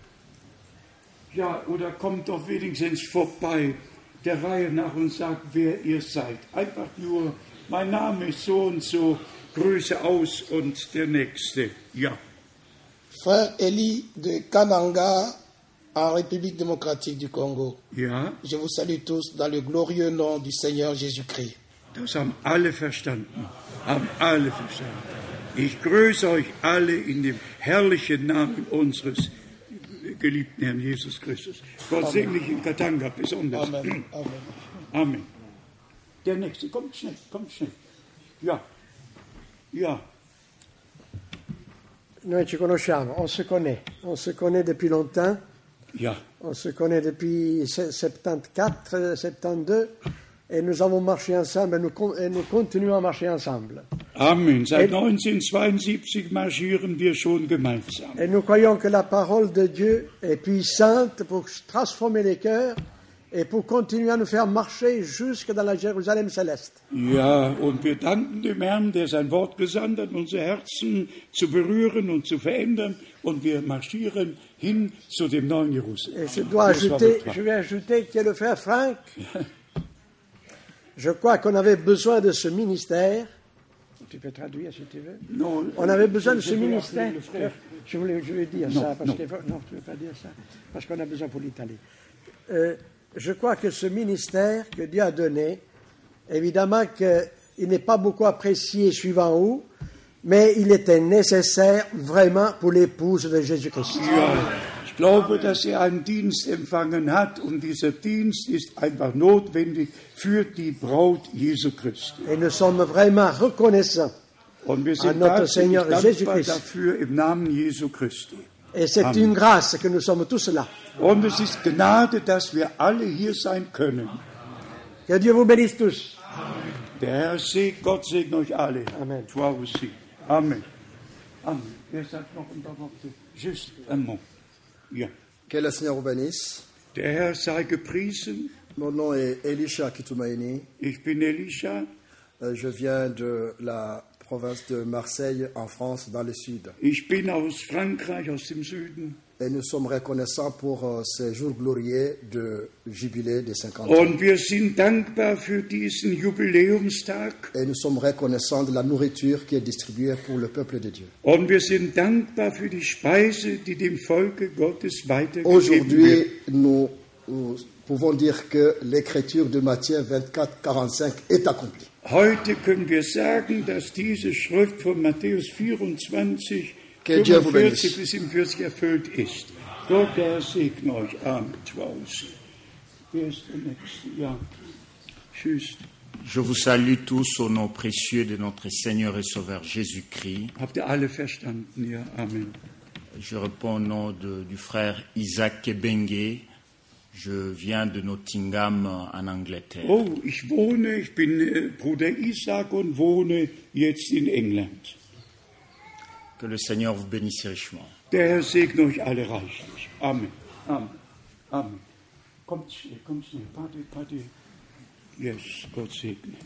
Ja, oder kommt doch wenigstens vorbei der Reihe nach und sagt, wer ihr seid. Einfach nur, mein Name ist so und so, Grüße aus und der Nächste. Ja. Frère Elie de Kananga, en République démocratique du Congo. Ja, Je vous salue tous dans le glorieux nom du Seigneur Jésus-Christ. das haben alle verstanden. Haben alle verstanden. Ich grüße euch alle in dem herrlichen Namen unseres geliebten Herrn Jesus Christus. Gott segne dich in Katanga besonders. Amen. Amen. Amen. Der Nächste, kommt schnell, kommt schnell. Ja, ja, Noi ci conosciamo, on se connaît, on se connaît depuis longtemps, ja, on se connaît depuis soixante-quatorze, soixante-douze, et nous avons marché ensemble, et nous, con- et nous continuons à marcher ensemble. Amen. Seit neunzehnhundertzweiundsiebzig marschieren wir schon gemeinsam. Et nous croyons que la parole de Dieu est puissante pour transformer les cœurs et pour continuer à nous faire marcher jusque dans la Jérusalem céleste. Ja, und wir danken dem Herrn, der sein Wort gesandt hat, unsere Herzen zu berühren und zu verändern. Und wir marschieren hin zu dem neuen Jerusalem. Et je dois Das war ajouter, wahr. je vais ajouter que le frère Franck, je crois qu'on avait besoin de ce ministère. Tu peux traduire si tu veux. Non, On avait besoin de je ce vais ministère. appeler le frère. Je voulais, je voulais dire Non, ça parce non. que non, tu ne veux pas dire ça parce qu'on a besoin pour l'Italie. Euh, je crois que ce ministère que Dieu a donné, évidemment qu'il n'est pas beaucoup apprécié suivant où, mais il était nécessaire vraiment pour l'épouse de Jésus-Christ. Ja, ich glaube, dass er einen Dienst empfangen hat und dieser Dienst ist einfach notwendig für die Braut Jesu Christi. Et nous sommes vraiment reconnaissants. Und wir An sind notre tatsächlich Seigneur dankbar Jésus-Christ. dafür im Namen Jesu Christi. Et c'est Amen. une grâce que nous sommes tous là. Und es ist Gnade, dass wir alle hier sein können. Que Dieu vous bénisse tous. Der Herr segne, Gott segne euch alle. Amen. Toi aussi. Amen. Amen. Wer sagt noch ein paar Worte? Just un mot. Ja. Que le Seigneur vous bénisse. Der Herr sei gepriesen. Mon nom est Elisha Kitumaini. Ich bin Elisha. Euh, Je viens de la province de Marseille, en France, dans le sud. Ich bin aus Frankreich, aus dem Süden. Et nous sommes reconnaissants pour euh, ces jours glorieux de jubilé des cinquante ans. Und wir sind dankbar für diesen Jubiläumstag. Et nous sommes reconnaissants de la nourriture qui est distribuée pour le peuple de Dieu. Und wir sind dankbar für die Speise, die dem Volke Gottes weitergegeben Aujourd'hui, wird. nous, nous pouvons dire que l'écriture de Matthieu vingt-quatre quarante-cinq est accomplie. Heute können wir sagen, dass diese Schrift von Matthäus vierundzwanzig, Que Dieu vous fünfundvierzig bénisse. bis siebenundvierzig erfüllt ist. Gott, der Herr segne euch. Amen. Tschüss. Wer ist der Nächste? Ja. Tschüss. Je vous salue tous au nom précieux de notre Seigneur et Sauveur Jésus-Christ. Habt ihr alle verstanden? Ja. Amen. Je réponds au nom de- du frère Isaac Kebengue. Je viens de Nottingham en Angleterre. Oh, ich wohne, ich bin äh, Bruder Isaac und wohne jetzt in England. Que le Seigneur vous bénisse richement. Der Herr segne euch alle reichlich. Amen. Amen. Amen. Kommt schnell, kommt schnell. Pate, pate. Yes, Gott segne.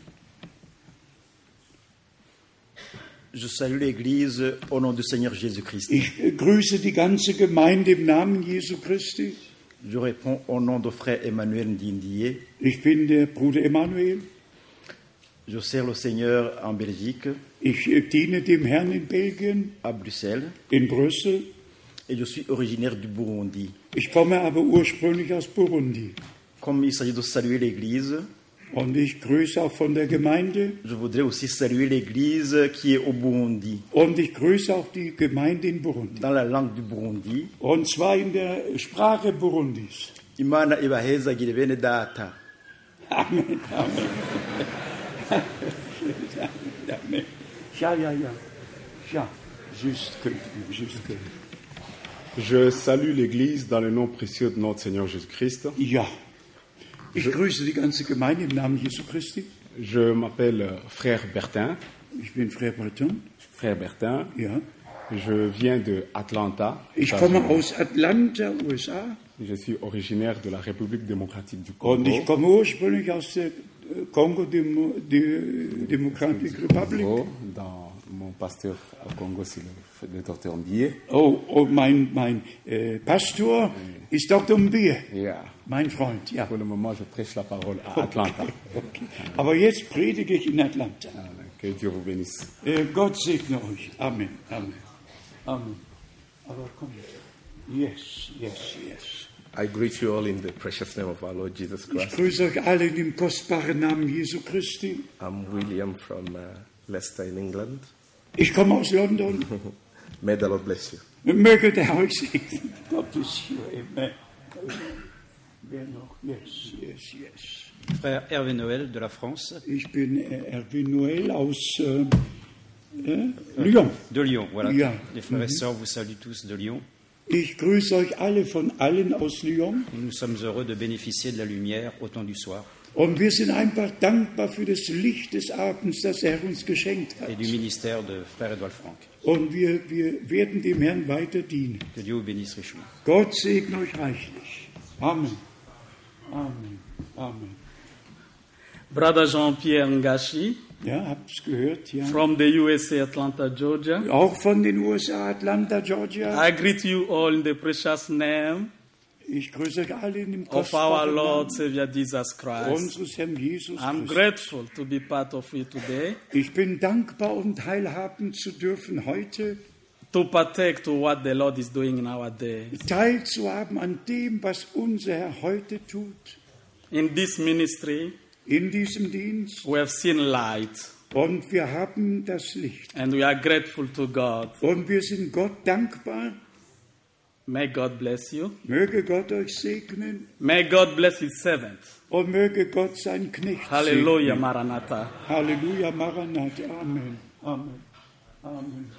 Je salue l'Église au nom du Seigneur Jésus-Christ. Ich äh, grüße die ganze Gemeinde im Namen Jesu Christi. Je réponds au nom de frère Emmanuel Ndindié. Ich bin der Bruder Emanuel. Je sers le Seigneur en Belgique, Ich äh, diene dem Herrn in Belgien, à Bruxelles, in Brüssel. et je suis originaire du Burundi. Ich komme aber ursprünglich aus Burundi. Comme il s'agit de saluer l'Église, Und ich grüße auch von der Gemeinde. je voudrais aussi saluer l'Église qui est au Burundi, Und ich grüße auch die Gemeinde in Burundi. dans la langue du Burundi. Und zwar in der Sprache Burundis. Imana ibahezagire bene data. Amen, Amen. Amen. Ja, ja, ja. Ja, juste que, juste que. Je salue l'Église dans le nom précieux de notre Seigneur Jésus-Christ. Ja. Ich grüße die ganze Gemeinde im Namen Jesu Christi. Je m'appelle euh, Frère Bertin. Ich bin Frère Breton. Frère Bertin. Ja. Je viens de Atlanta. Ich États-Unis. komme aus Atlanta, U S A. Je suis originaire de la République démocratique du Und Congo. ich komme ursprünglich aus der äh, Kongo Demo, De, Democratic Republic. Congo, dans mon pasteur au Congo, c'est le, le docteur Mbié. Oh, oh mein, mein äh, Pastor ist Doktor Mbier, Ja. mein Freund, ja. Pour le moment, je prêche la parole à Atlanta. Okay. Aber jetzt predige ich in Atlanta. Que Dieu vous bénisse. Äh, Gott segne euch. Amen, Amen, Amen. Aber kommt. Yes, yes, yes. I greet you all in the precious name of our Lord Jesus Ich Christ. grüße euch alle in dem kostbaren Namen Jesu Christi. I'm William from uh, Leicester in England. Ich komme aus London. May the Lord bless you. Möge der Herr euch segnen. Gott bless you. Amen. Wer noch? Yes, yes, yes. Frère Hervé Noël de la France. Ich bin äh, Erwin Noël aus äh, äh, Lyon. De Lyon, voilà. Ja. Les frères et Mhm. sœurs vous saluent tous de Lyon. Ich grüße euch alle von allen aus Lyon. Et nous sommes heureux de bénéficier de la lumière au temps du soir Und wir sind einfach dankbar für das Licht des Abends, das der Herr uns geschenkt et hat. du ministère de frère Edouard Franck. Und wir, wir werden dem Herrn weiter dienen. Que Dieu vous bénisse richement. Gott segne euch reichlich. Amen. Amen. Amen. Brother Jean-Pierre Ngashi, Ja, habt's gehört, ja. from the U S A, Atlanta, Georgia. Auch von den U S A, Atlanta, Georgia. I greet you all in the precious name Ich grüße euch alle in dem of our kostbaren Lord Namen Savior Jesus Christ. unseres Herrn Jesus I'm Christus. grateful to be part of it today, Ich bin dankbar, um teilhaben zu dürfen heute, to partake to what the Lord is doing in our day. teilzuhaben an dem, was unser Herr heute tut. In this ministry, In diesem Dienst. we have seen light, Und wir haben das Licht. and we are grateful to God. Und wir sind Gott dankbar. May God bless you. Möge Gott euch segnen. May God bless His servant. Und möge Gott sein Knecht Hallelujah, segnen. Maranatha. Halleluja, Maranatha. Amen. Amen. Amen.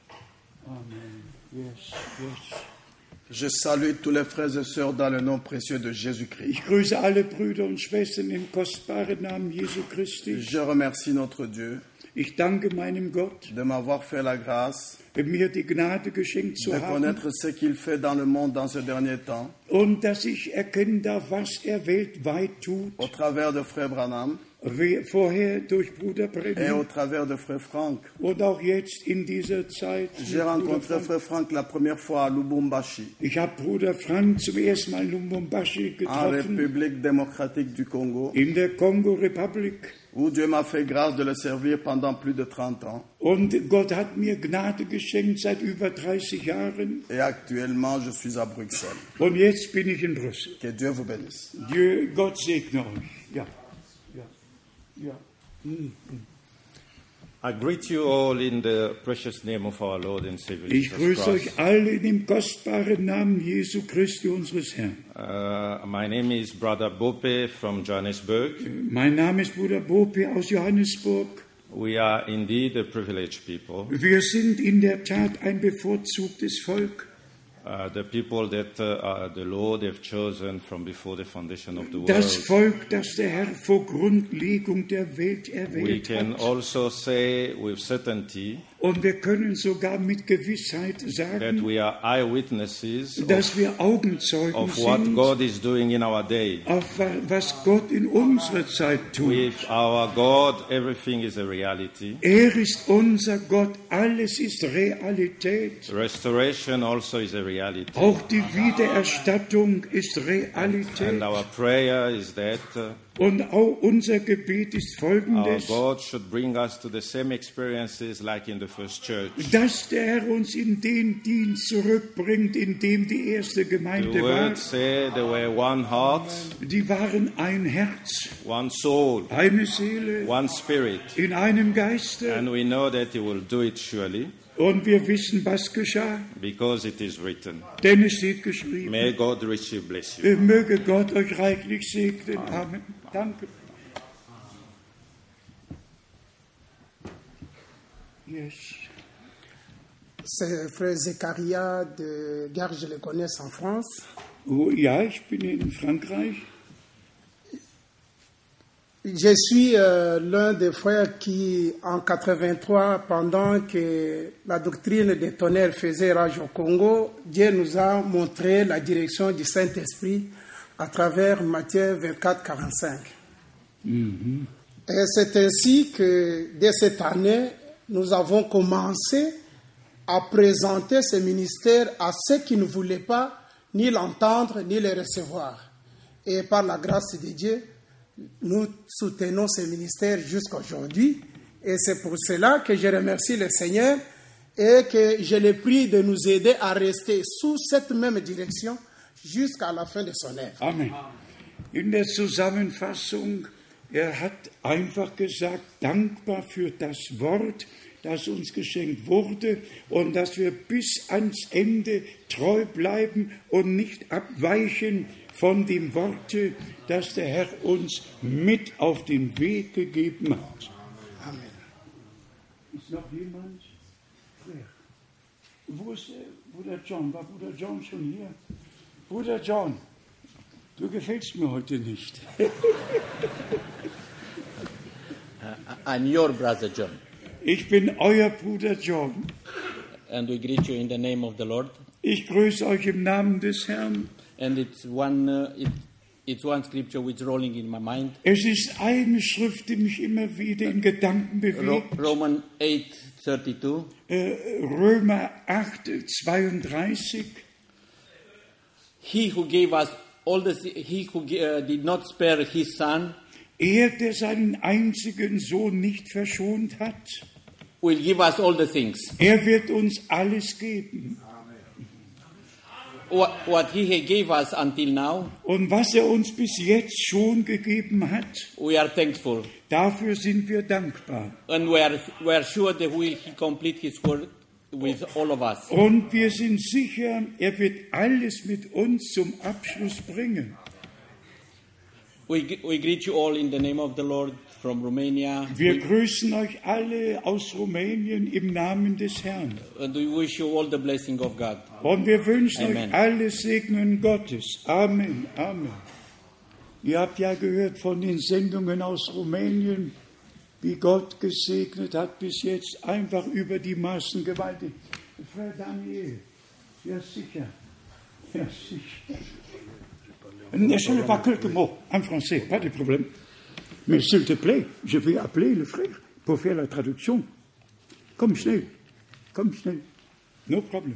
Amen. Yes, yes. Je salue tous les frères et sœurs dans le nom précieux de Jésus-Christ. Ich grüße alle Brüder und Schwestern im kostbaren Namen Jesu Christi. Je remercie notre Dieu Ich danke meinem Gott, de m'avoir fait la grâce mir die Gnade geschenkt zu de haben connaître ce qu'il fait dans le monde dans ce dernier temps, und dass ich erkennen darf, was er weltweit tut. au travers de Frère Branham Wie vorher durch Bruder et au Brennan travers de Frère Franck. und auch jetzt in dieser Zeit. mit J'ai Bruder rencontré Frank. Frère Franck la première fois à Lubumbashi, Ich habe Bruder Frank zum ersten Mal in Lubumbashi en getroffen, République démocratique du Congo, in der Kongo-Republik. où Dieu m'a fait grâce de le servir pendant plus de trente ans. Und Gott hat mir Gnade geschenkt seit über dreißig Jahren. Et actuellement, je suis à Bruxelles. Und jetzt bin ich in Brüssel. Que Dieu vous bénisse. Dieu, Gott segne euch. Ja, ja, ja. Mhm. I greet you all in the precious name of our Lord and Savior Ich Jesus grüße Christ. euch alle in dem kostbaren Namen Jesu Christi, unseres Herrn. Uh, my name is Brother Bope from Johannesburg. Mein Name ist Bruder Bope aus Johannesburg. We are indeed a privileged people. Wir sind in der Tat ein bevorzugtes Volk. Uh, the people that uh, uh, the Lord have chosen from before the foundation of the world. Das Volk, das der Herr vor Grundlegung der Welt We erwählt can hat. also say with certainty Und wir können sogar mit Gewissheit that sagen, we are eyewitnesses dass of, wir Augenzeugen of what sind, God is doing in our day. auf was Gott in unserer Zeit tut. With our God, everything is a reality. Er ist unser Gott, alles ist Realität. Restoration also is a reality. Auch die Wiedererstattung ist Realität. And our prayer is that uh, Und auch unser Gebet ist our folgendes, God should bring us to the same experiences like in the first church. dass der Herr uns in den Dienst zurückbringt, in dem die erste The Gemeinde war. word say they were one heart, Die waren ein Herz, one soul, eine Seele, one spirit. in einem Geiste. And we know that He will do it surely Und wir wissen, was geschah, because it is written. denn es steht geschrieben. May God richly bless you. Äh, Möge Gott euch reichlich segnen. Amen. Danke. Yes. C'est frère Zekaria de Gare, je le connais en France. Oh, ja, ich bin in Frankreich. Je suis euh, l'un des frères qui, en quatre-vingt-trois, pendant que la doctrine des tonnerres faisait rage au Congo, Dieu nous a montré la direction du Saint-Esprit à travers Matthieu vingt-quatre, quarante-cinq. Mhm. Et c'est ainsi que, dès cette année, nous avons commencé à présenter ce ministère à ceux qui ne voulaient pas ni l'entendre ni le recevoir. Et par la grâce de Dieu, nous soutenons ce ministère jusqu'à aujourd'hui. Et c'est pour cela que je remercie le Seigneur et que je le prie de nous aider à rester sous cette même direction jusqu'à la fin de son œuvre. Amen. In der Zusammenfassung, er hat einfach gesagt, dankbar für das Wort, das uns geschenkt wurde und dass wir bis ans Ende treu bleiben und nicht abweichen von dem Worte, das der Herr uns mit auf den Weg gegeben hat. Amen. Ist noch jemand? Wo ist äh, Bruder John? War Bruder John schon hier? Bruder John, du gefällst mir heute nicht. I'm your brother John. Ich bin euer Bruder John. And we greet you in the name of the Lord. Ich grüße euch im Namen des Herrn. And it's one, uh, it, it's one scripture which is rolling in my mind. Es ist eine Schrift, die mich immer wieder in Gedanken bewegt. Ro- Roman eight thirty-two. Äh, Römer acht, zweiunddreißig. He who gave us all the, he who uh, did not spare his son, Er, der seinen einzigen Sohn nicht verschont hat, will give us all the things. er wird uns alles geben. What, what he gave us until now, Und was er uns bis jetzt schon gegeben hat, we are thankful. dafür sind wir dankbar. And we are, we are sure that will he complete his work with all of us. Und wir sind sicher, er wird alles mit uns zum Abschluss bringen. We, we greet you all in the name of the Lord from Romania. Wir We, grüßen euch alle aus Rumänien im Namen des Herrn. and we wish you all the blessing of God. Und wir wünschen Amen. euch alle Segnen Gottes. Amen, Amen. Ihr habt ja gehört von den Sendungen aus Rumänien, wie Gott gesegnet hat bis jetzt, einfach über die Maßen gewaltig. Frère Daniel, ja sicher, ja sicher. Ne, je ne pas quelques mots en français, pas de problème. Mais s'il te plaît, je vais appeler le frère pour faire la traduction. Komm schnell, komm schnell. No problem.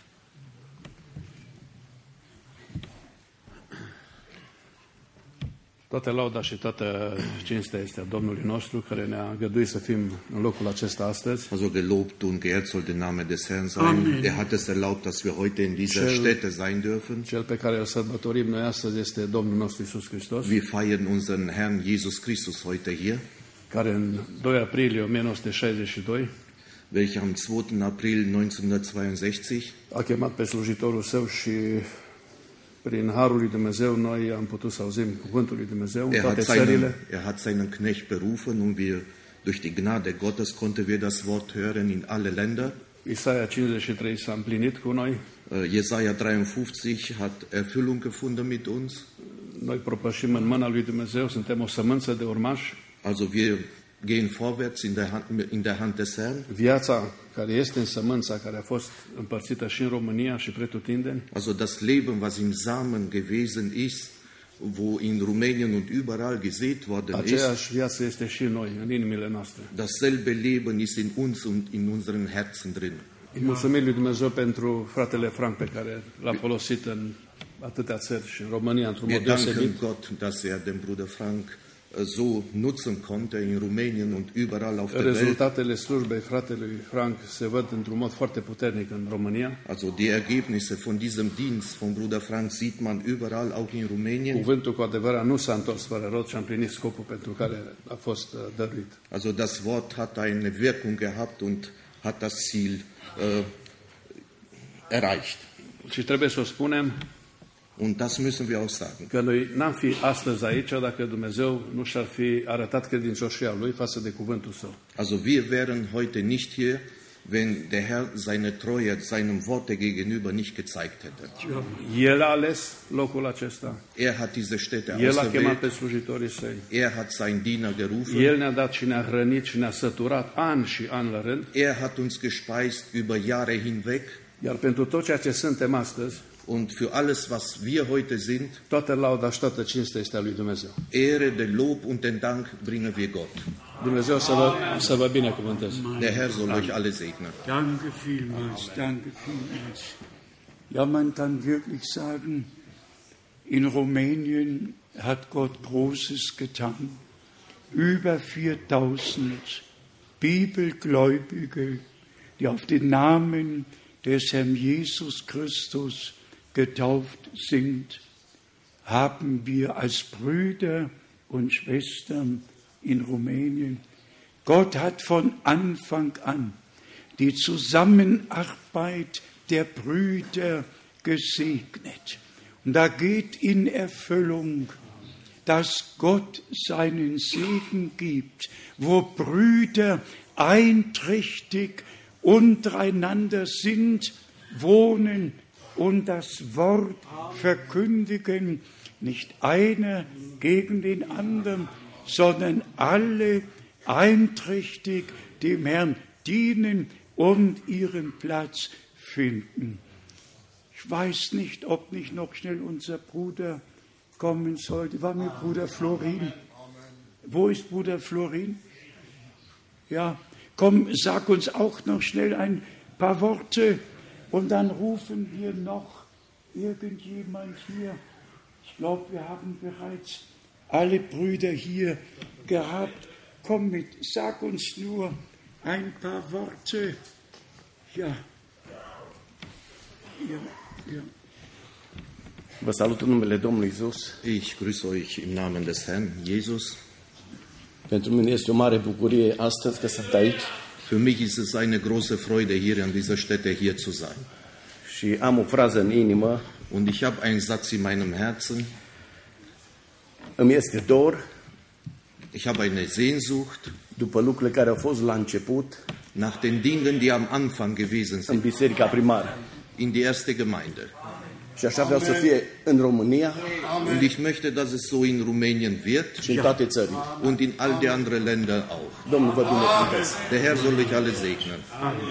Toată lauda și toată cinstea este a Domnului nostru, care ne-a găduit să fim în locul acesta astăzi. Also gelobt und geehrt soll der Name des Herrn sein. Amen. Er hat es erlaubt, dass wir heute in dieser Cel- Stätte sein dürfen. Cel pe care îl sărbătorim noi astăzi este Domnul nostru Iisus Hristos, Wir feiern unseren Herrn Jesus Christus heute hier, care în doi aprilie o mie nouă sute șaizeci și doi welcher am zweiten April neunzehnhundertzweiundsechzig a chemat pe slujitorul său și prin harul lui Dumnezeu noi am putut să auzim cuvântul lui Dumnezeu în er toate hat, seinen, țările. er hat seinen Knecht berufen und wir durch die Gnade Gottes konnten wir das Wort hören in alle Länder. Isaia cincizeci și trei s-a împlinit cu noi. Jesaja dreiundfünfzig hat Erfüllung gefunden mit uns. Noi propășim în mâna lui Dumnezeu, suntem o sămânță de urmași. Also wir gehen vorwärts in der Hand, in der Hand des Herrn. Viața care este în sămânța care a fost împărțită și în România și pretutindeni. Also das Leben, was im Samen gewesen ist, wo in Rumänien und überall gesät worden ist. Aceeași viață este și în noi, în inimile noastre. Dasselbe Leben ist in uns und in unseren Herzen drin. Îi mulțumim lui Dumnezeu pentru fratele Frank pe care l-a folosit în atâtea țări și în România într-un mod deosebit. Wir danken Gott, dass er den Bruder Frank so nutzen konnte in Rumänien und überall auf der Welt. Rezultatele slujbei fratelui Frank se văd într-un mod foarte puternic în România. Also die Ergebnisse von diesem Dienst von Bruder Frank sieht man überall, auch in Rumänien. Cuvântul cu adevărat nu s-a întors fără rod și a împlinit scopul pentru care a fost dăruit. Also das Wort hat eine Wirkung gehabt und hat das Ziel uh, erreicht. Și trebuie să o spunem. Und das müssen wir auch sagen. Că noi n-am fi astăzi aici dacă Dumnezeu nu și-ar fi arătat credincioșia Lui față de cuvântul Său. Also wir wären heute nicht hier, wenn der Herr seine Treue seinem Worte gegenüber nicht gezeigt hätte. El a ales locul acesta. Er hat diese Stätte El a chemat ausgewählt. pe slujitorii Săi. Er hat seinen Diener gerufen. El ne-a dat și ne-a hrănit și ne-a săturat ani și ani la rând. Er hat uns gespeist über Jahre hinweg. Iar pentru tot ceea ce suntem astăzi, und für alles, was wir heute sind, toată lauda și toată cinstea este a lui Dumnezeu. Ehre, den Lob und den Dank bringen wir Gott. Dumnezeu să vă, să vă binecuvânteze. Der Herr soll euch alle segnen. Danke vielmals, danke vielmals. Ja, man kann wirklich sagen, in Rumänien hat Gott Großes getan. Über viertausend Bibelgläubige, die auf den Namen des Herrn Jesus Christus getauft sind, haben wir als Brüder und Schwestern in Rumänien. Gott hat von Anfang an die Zusammenarbeit der Brüder gesegnet. Und da geht in Erfüllung, dass Gott seinen Segen gibt, wo Brüder einträchtig untereinander sind, wohnen und das Wort verkündigen, nicht einer gegen den anderen, sondern alle einträchtig dem Herrn dienen und ihren Platz finden. Ich weiß nicht, ob nicht noch schnell unser Bruder kommen sollte. War mir Bruder Florin? Wo ist Bruder Florin? Ja, komm, sag uns auch noch schnell ein paar Worte und dann rufen wir noch irgendjemand hier. Ich glaube, wir haben bereits alle Brüder hier gehabt. Komm mit, sag uns nur ein paar Worte. Ja, ja, ja. Vă salut în numele Domnului Iisus. Ich grüße euch im Namen des Herrn Jesus. Pentru mine este o mare bucurie astăzi că sunt aici. Für mich ist es eine große Freude, hier an dieser Stätte hier zu sein. Și am o frază în inimă. Und ich habe einen Satz in meinem Herzen. Îmi este dor. Ich habe eine Sehnsucht. După lucrurile care au fost la început. Nach den Dingen, die am Anfang gewesen sind. În biserica primară. In die erste Gemeinde. Și așa vreau să fie în România. Und ich möchte, dass es so in Rumänien wird. Și în toate țările. Und in all die anderen Länder auch. Domnul vă binecuvânteze. Der Herr soll euch alle segnen.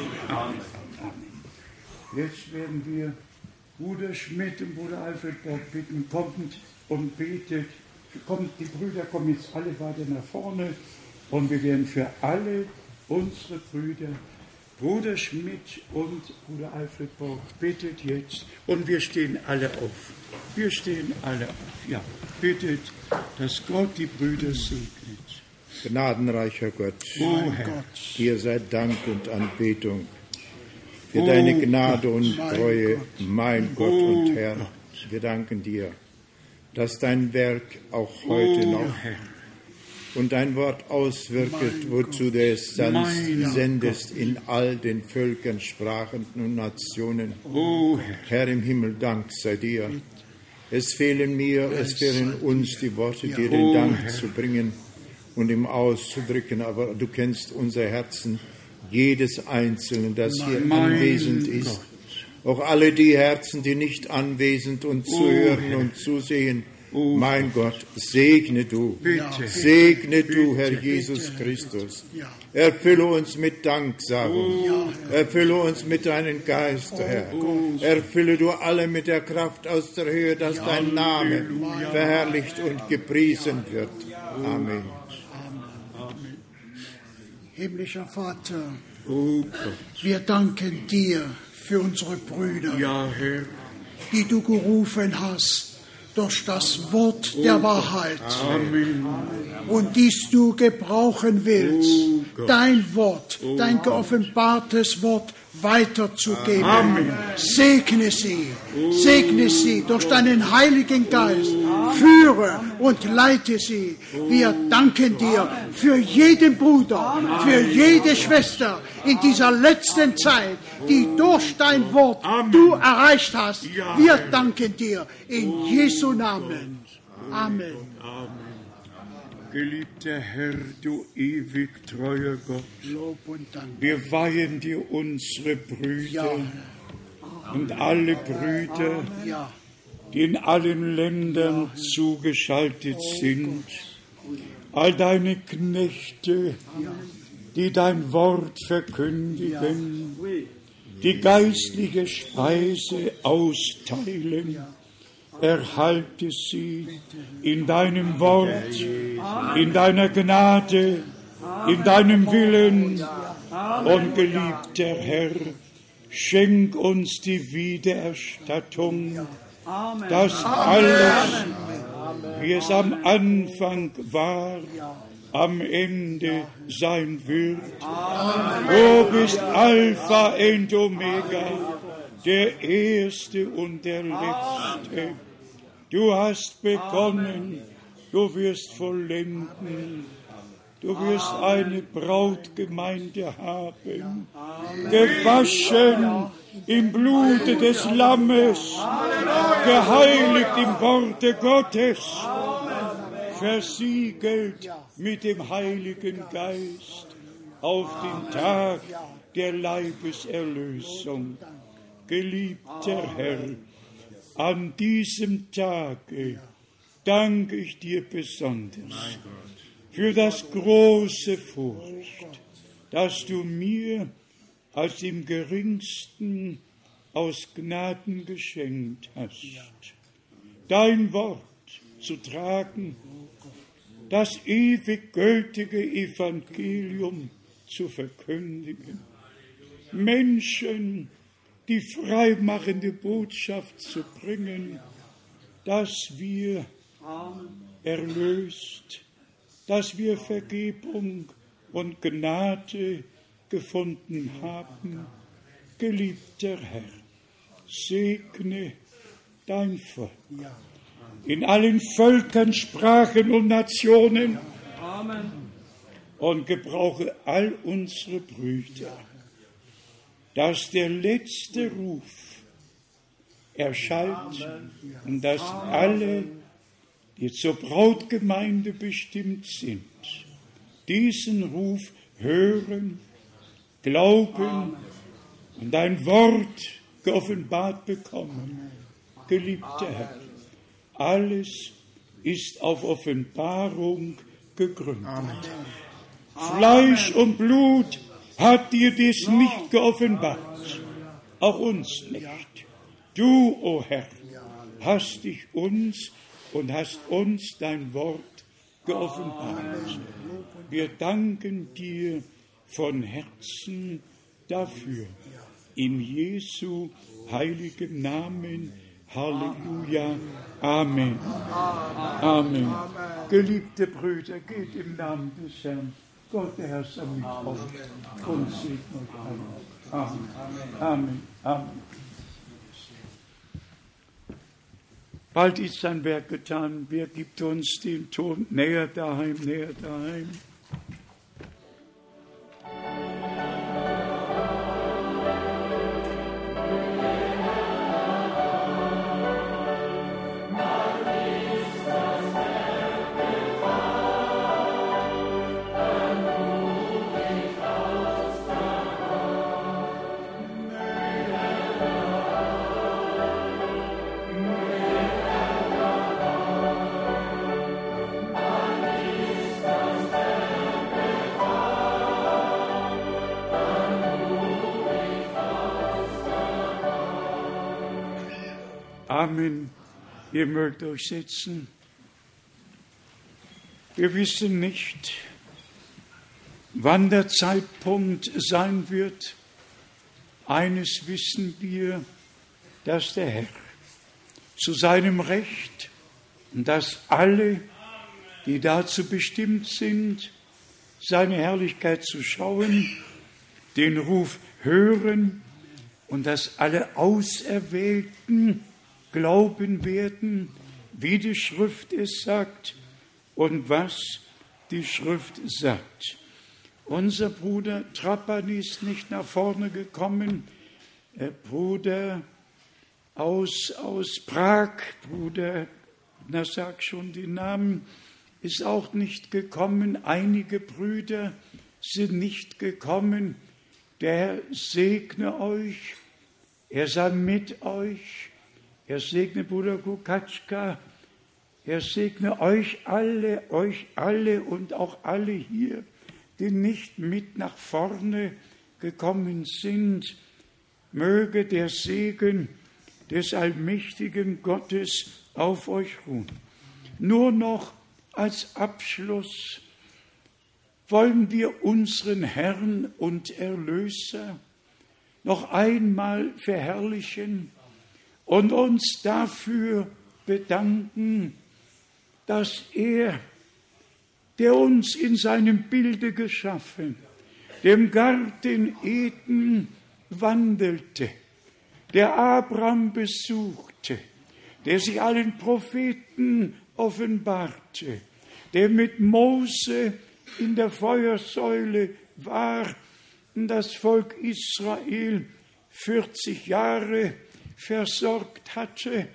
Jetzt werden wir Bruder Schmidt und Bruder Alfred Bock bitten, kommt und betet. Kommt, die Brüder kommen jetzt alle weiter nach vorne und wir werden für alle unsere Brüder, Bruder Schmidt und Bruder Alfred Bock, betet jetzt und wir stehen alle auf. Wir stehen alle auf. Ja, bittet, dass Gott die Brüder segnet. Gnadenreicher Gott, oh, Herr. dir sei Dank und Anbetung für oh, deine Gnade Gott, und Treue, mein, mein Gott oh, und Herr. Gott. Wir danken dir, dass dein Werk auch heute oh, noch Herr. und dein Wort auswirket, wozu du es sendest in all den Völkern, Sprachen und Nationen. Oh, Herr. Herr im Himmel, Dank sei dir. Es fehlen mir, es fehlen uns die Worte, dir den Dank zu bringen und ihm auszudrücken, aber du kennst unser Herzen. jedes Einzelne, das hier Mein anwesend ist. Auch alle die Herzen, die nicht anwesend und zuhören und zusehen. Mein Gott, segne du, Bitte. segne du, Bitte. Herr Jesus Christus. Erfülle uns mit Danksagung. Erfülle uns mit deinem Geist, Herr. Erfülle du alle mit der Kraft aus der Höhe, dass dein Name verherrlicht und gepriesen wird. Amen. Himmlischer Vater, wir danken dir für unsere Brüder, Ja, Herr. die du gerufen hast durch das Wort der Wahrheit. Amen. Und dies du gebrauchen willst, Oh Gott. dein Wort, dein geoffenbartes Wort weiterzugeben. Amen. Segne sie, segne sie durch deinen Heiligen Geist, führe und leite sie. Wir danken dir für jeden Bruder, für jede Schwester in dieser letzten Zeit, die durch dein Wort du erreicht hast. Wir danken dir in Jesu Namen. Amen. Amen. Geliebter Herr, du ewig treuer Gott, Lob und Dank. wir weihen dir unsere Brüder Ja. und alle Brüder, Ja. die in allen Ländern zugeschaltet sind, all deine Knechte, die dein Wort verkündigen, die geistliche Speise austeilen. Erhalte sie in deinem Wort, in deiner Gnade, in deinem Willen. Und geliebter Herr, schenk uns die Wiedererstattung, dass alles, wie es am Anfang war, am Ende sein wird. Du bist Alpha und Omega, der Erste und der Letzte. Du hast begonnen, du wirst vollenden. Du wirst eine Brautgemeinde haben, gewaschen im Blute des Lammes, geheiligt im Worte Gottes, versiegelt mit dem Heiligen Geist auf den Tag der Leibeserlösung. Geliebter Herr, an diesem Tage danke ich dir besonders für das große Furcht, das du mir als im geringsten aus Gnaden geschenkt hast. Dein Wort zu tragen, das ewig gültige Evangelium zu verkündigen, Menschen die freimachende Botschaft zu bringen, dass wir erlöst, dass wir Vergebung und Gnade gefunden haben. Geliebter Herr, segne dein Volk in allen Völkern, Sprachen und Nationen und gebrauche all unsere Brüder, dass der letzte Ruf erschallt und dass alle, die zur Brautgemeinde bestimmt sind, diesen Ruf hören, glauben und dein Wort geoffenbart bekommen. Geliebter Herr, alles ist auf Offenbarung gegründet. Fleisch und Blut hat dir dies nicht geoffenbart, auch uns nicht. Du, o Herr, hast dich uns und hast uns dein Wort geoffenbart. Wir danken dir von Herzen dafür. In Jesu heiligem Namen. Halleluja. Amen. Amen. Geliebte Brüder, geht im Namen des Herrn. Gott, der Herr, sei mit euch und segne euch alle. Amen. Amen. Amen. Bald ist sein Werk getan. Wer gibt uns den Ton? Näher daheim, näher daheim. Amen. Ihr mögt euch setzen. Wir wissen nicht, wann der Zeitpunkt sein wird. Eines wissen wir, dass der Herr zu seinem Recht und dass alle, die dazu bestimmt sind, seine Herrlichkeit zu schauen, den Ruf hören und dass alle Auserwählten glauben werden, wie die Schrift es sagt und was die Schrift sagt. Unser Bruder Trapani ist nicht nach vorne gekommen. Der Bruder aus, aus Prag, Bruder, na sag schon die Namen, ist auch nicht gekommen. Einige Brüder sind nicht gekommen. Der Herr segne euch. Er sei mit euch. Er segne Bruder Kukatschka. Er segne euch alle, euch alle und auch alle hier, die nicht mit nach vorne gekommen sind. Möge der Segen des allmächtigen Gottes auf euch ruhen. Nur noch als Abschluss wollen wir unseren Herrn und Erlöser noch einmal verherrlichen und uns dafür bedanken, dass er, der uns in seinem Bilde geschaffen, dem Garten Eden wandelte, der Abraham besuchte, der sich allen Propheten offenbarte, der mit Mose in der Feuersäule war und das Volk Israel vierzig Jahre versorgt hatte,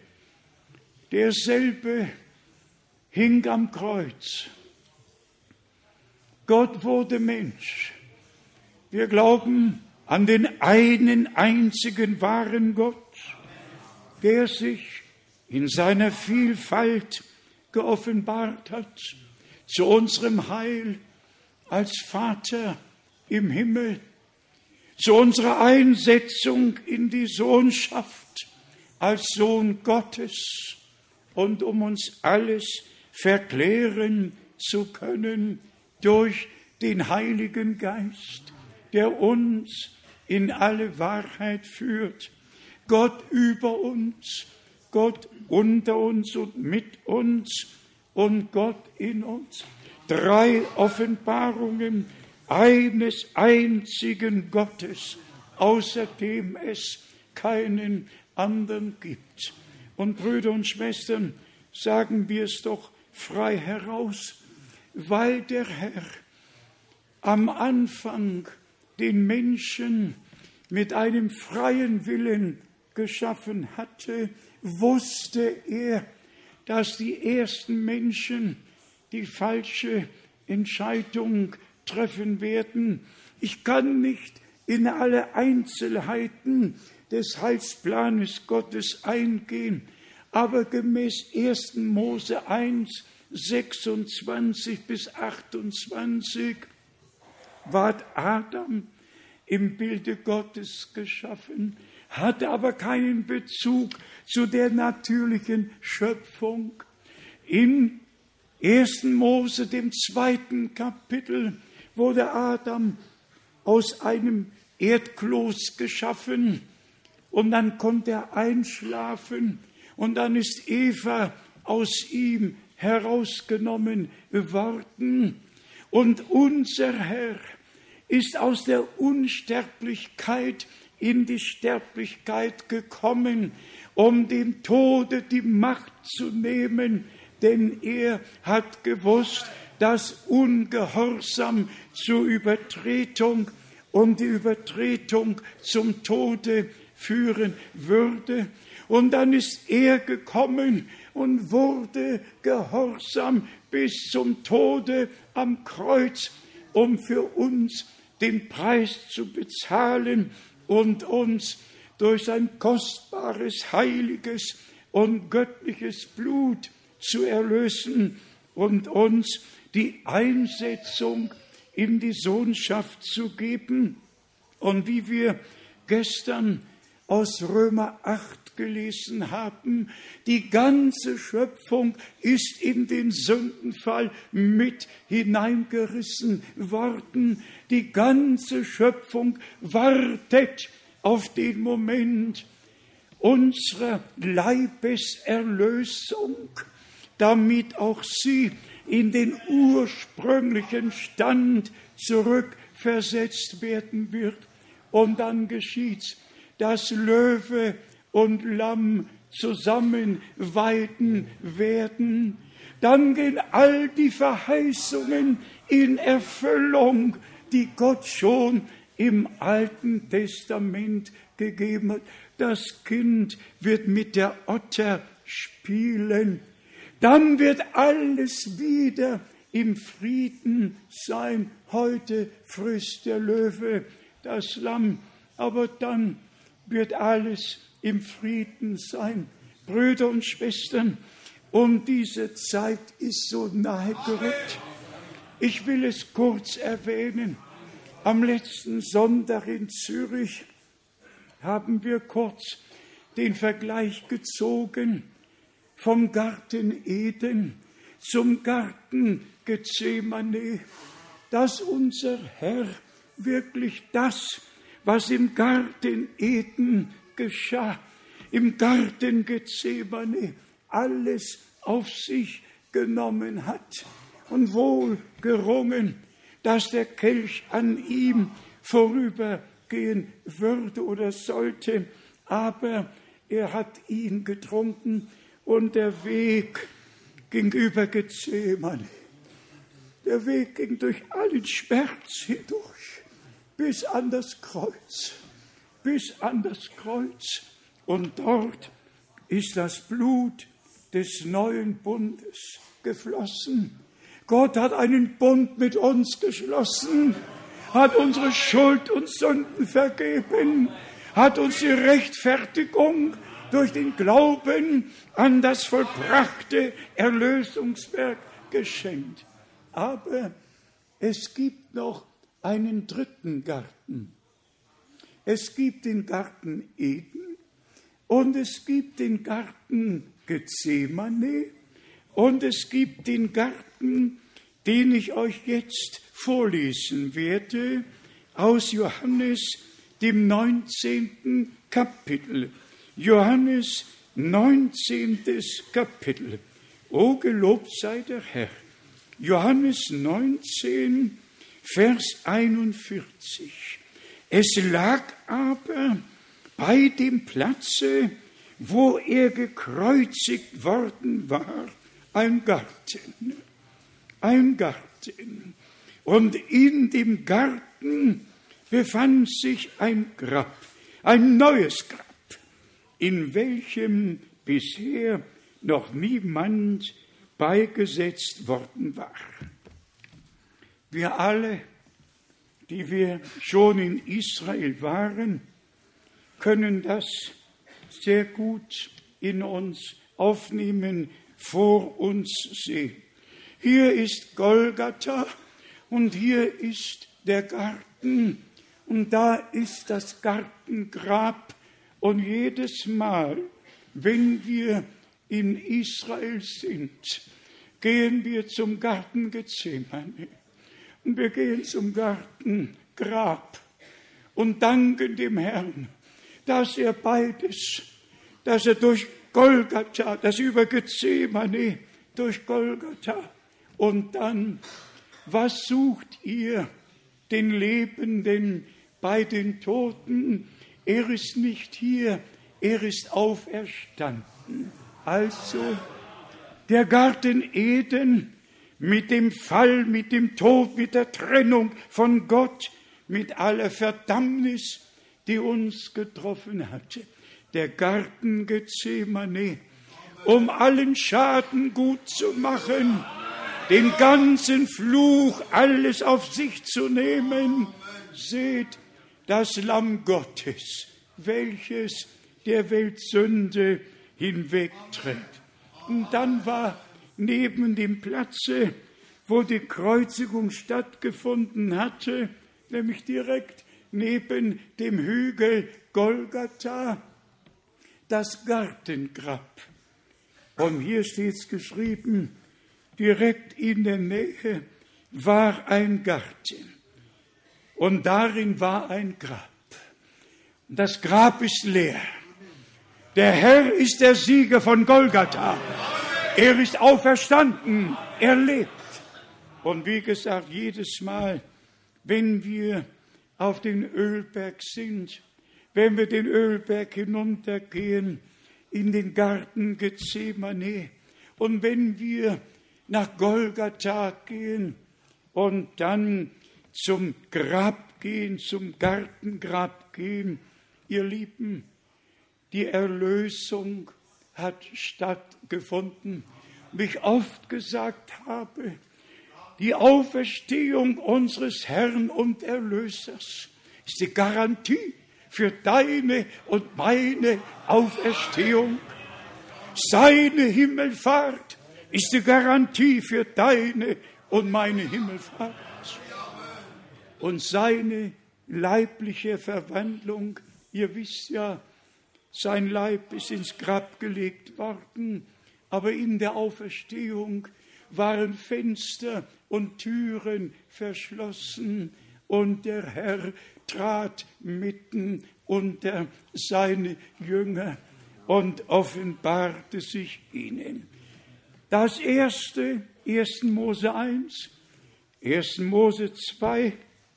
derselbe hing am Kreuz. Gott wurde Mensch. Wir glauben an den einen einzigen wahren Gott, der sich in seiner Vielfalt geoffenbart hat, zu unserem Heil als Vater im Himmel, zu unserer Einsetzung in die Sohnschaft als Sohn Gottes und um uns alles verklären zu können durch den Heiligen Geist, der uns in alle Wahrheit führt. Gott über uns, Gott unter uns und mit uns und Gott in uns. Drei Offenbarungen eines einzigen Gottes, außer dem es keinen anderen gibt. Und Brüder und Schwestern, sagen wir es doch frei heraus, weil der Herr am Anfang den Menschen mit einem freien Willen geschaffen hatte, wusste er, dass die ersten Menschen die falsche Entscheidung treffen werden. Ich kann nicht in alle Einzelheiten des Heilsplanes Gottes eingehen, aber gemäß ersten Mose eins, sechsundzwanzig bis achtundzwanzig ward Adam im Bilde Gottes geschaffen, hatte aber keinen Bezug zu der natürlichen Schöpfung. Im ersten Mose, dem zweiten Kapitel, wurde Adam aus einem Erdkloß geschaffen und dann konnte er einschlafen und dann ist Eva aus ihm herausgenommen worden. Und unser Herr ist aus der Unsterblichkeit in die Sterblichkeit gekommen, um dem Tode die Macht zu nehmen, denn er hat gewusst, dass Ungehorsam zur Übertretung und die Übertretung zum Tode führen würde. Und dann ist er gekommen und wurde gehorsam bis zum Tode am Kreuz, um für uns den Preis zu bezahlen und uns durch sein kostbares, heiliges und göttliches Blut zu erlösen und uns die Einsetzung in die Sohnschaft zu geben. Und wie wir gestern aus Römer acht gelesen haben. Die ganze Schöpfung ist in den Sündenfall mit hineingerissen worden. Die ganze Schöpfung wartet auf den Moment unserer Leibeserlösung, damit auch sie in den ursprünglichen Stand zurückversetzt werden wird. Und dann geschieht's, dass Löwe und Lamm zusammen weiden werden. Dann gehen all die Verheißungen in Erfüllung, die Gott schon im Alten Testament gegeben hat. Das Kind wird mit der Otter spielen. Dann wird alles wieder im Frieden sein. Heute frisst der Löwe das Lamm, aber dann wird alles im Frieden sein. Brüder und Schwestern, und diese Zeit ist so nahe gerückt. Ich will es kurz erwähnen. Am letzten Sonntag in Zürich haben wir kurz den Vergleich gezogen vom Garten Eden zum Garten Gethsemane, dass unser Herr wirklich das, was im Garten Eden geschah, im Garten Gethsemane, alles auf sich genommen hat und wohl gerungen, dass der Kelch an ihm vorübergehen würde oder sollte, aber er hat ihn getrunken und der Weg ging über Gethsemane. Der Weg ging durch allen Schmerz hindurch, bis an das Kreuz, bis an das Kreuz. Und dort ist das Blut des neuen Bundes geflossen. Gott hat einen Bund mit uns geschlossen, hat unsere Schuld und Sünden vergeben, hat uns die Rechtfertigung durch den Glauben an das vollbrachte Erlösungswerk geschenkt. Aber es gibt noch einen dritten Garten. Es gibt den Garten Eden und es gibt den Garten Gethsemane und es gibt den Garten, den ich euch jetzt vorlesen werde, aus Johannes, dem neunzehnten Kapitel. Johannes, neunzehntes Kapitel. O gelobt sei der Herr. Johannes neunzehn, Vers einundvierzig. Es lag aber bei dem Platze, wo er gekreuzigt worden war, ein Garten. Ein Garten. Und in dem Garten befand sich ein Grab, ein neues Grab, in welchem bisher noch niemand beigesetzt worden war. Wir alle, die wir schon in Israel waren, können das sehr gut in uns aufnehmen, vor uns sehen. Hier ist Golgatha und hier ist der Garten und da ist das Gartengrab. Und jedes Mal, wenn wir in Israel sind, gehen wir zum Garten Gethsemane und wir gehen zum Gartengrab und danken dem Herrn, dass er beides, dass er durch Golgatha, dass über Gethsemane, durch Golgatha und dann, was sucht ihr den Lebenden bei den Toten? Er ist nicht hier, er ist auferstanden. Also, der Garten Eden mit dem Fall, mit dem Tod, mit der Trennung von Gott, mit aller Verdammnis, die uns getroffen hatte. Der Garten Gethsemane, um allen Schaden gut zu machen, den ganzen Fluch, alles auf sich zu nehmen. Seht, das Lamm Gottes, welches der Welt Sünde hinwegträgt. Und dann war neben dem Platze, wo die Kreuzigung stattgefunden hatte, nämlich direkt neben dem Hügel Golgatha, das Gartengrab. Und hier steht es geschrieben, direkt in der Nähe war ein Garten. Und darin war ein Grab. Und das Grab ist leer. Der Herr ist der Sieger von Golgatha. Er ist auferstanden. Er lebt. Und wie gesagt, jedes Mal, wenn wir auf den Ölberg sind, wenn wir den Ölberg hinuntergehen, in den Garten Gethsemane, und wenn wir nach Golgatha gehen und dann zum Grab gehen, zum Gartengrab gehen, ihr Lieben, die Erlösung hat stattgefunden. Wie ich oft gesagt habe, die Auferstehung unseres Herrn und Erlösers ist die Garantie für deine und meine Auferstehung. Seine Himmelfahrt ist die Garantie für deine und meine Himmelfahrt. Und seine leibliche Verwandlung, ihr wisst ja, sein Leib ist ins Grab gelegt worden, aber in der Auferstehung waren Fenster und Türen verschlossen und der Herr trat mitten unter seine Jünger und offenbarte sich ihnen. Das erste, erster Mose eins, erster Mose zwei,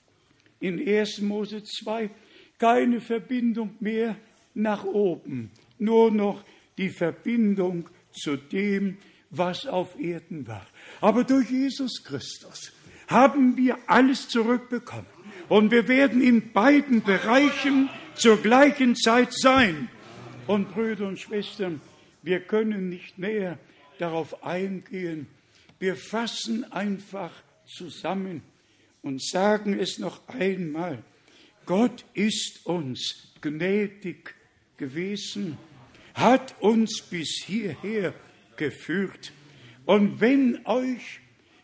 in erster Mose zwei keine Verbindung mehr nach oben, nur noch die Verbindung zu dem, was auf Erden war. Aber durch Jesus Christus haben wir alles zurückbekommen. Und wir werden in beiden Bereichen zur gleichen Zeit sein. Und Brüder und Schwestern, wir können nicht näher darauf eingehen. Wir fassen einfach zusammen und sagen es noch einmal. Gott ist uns gnädig gewesen, hat uns bis hierher geführt. Und wenn euch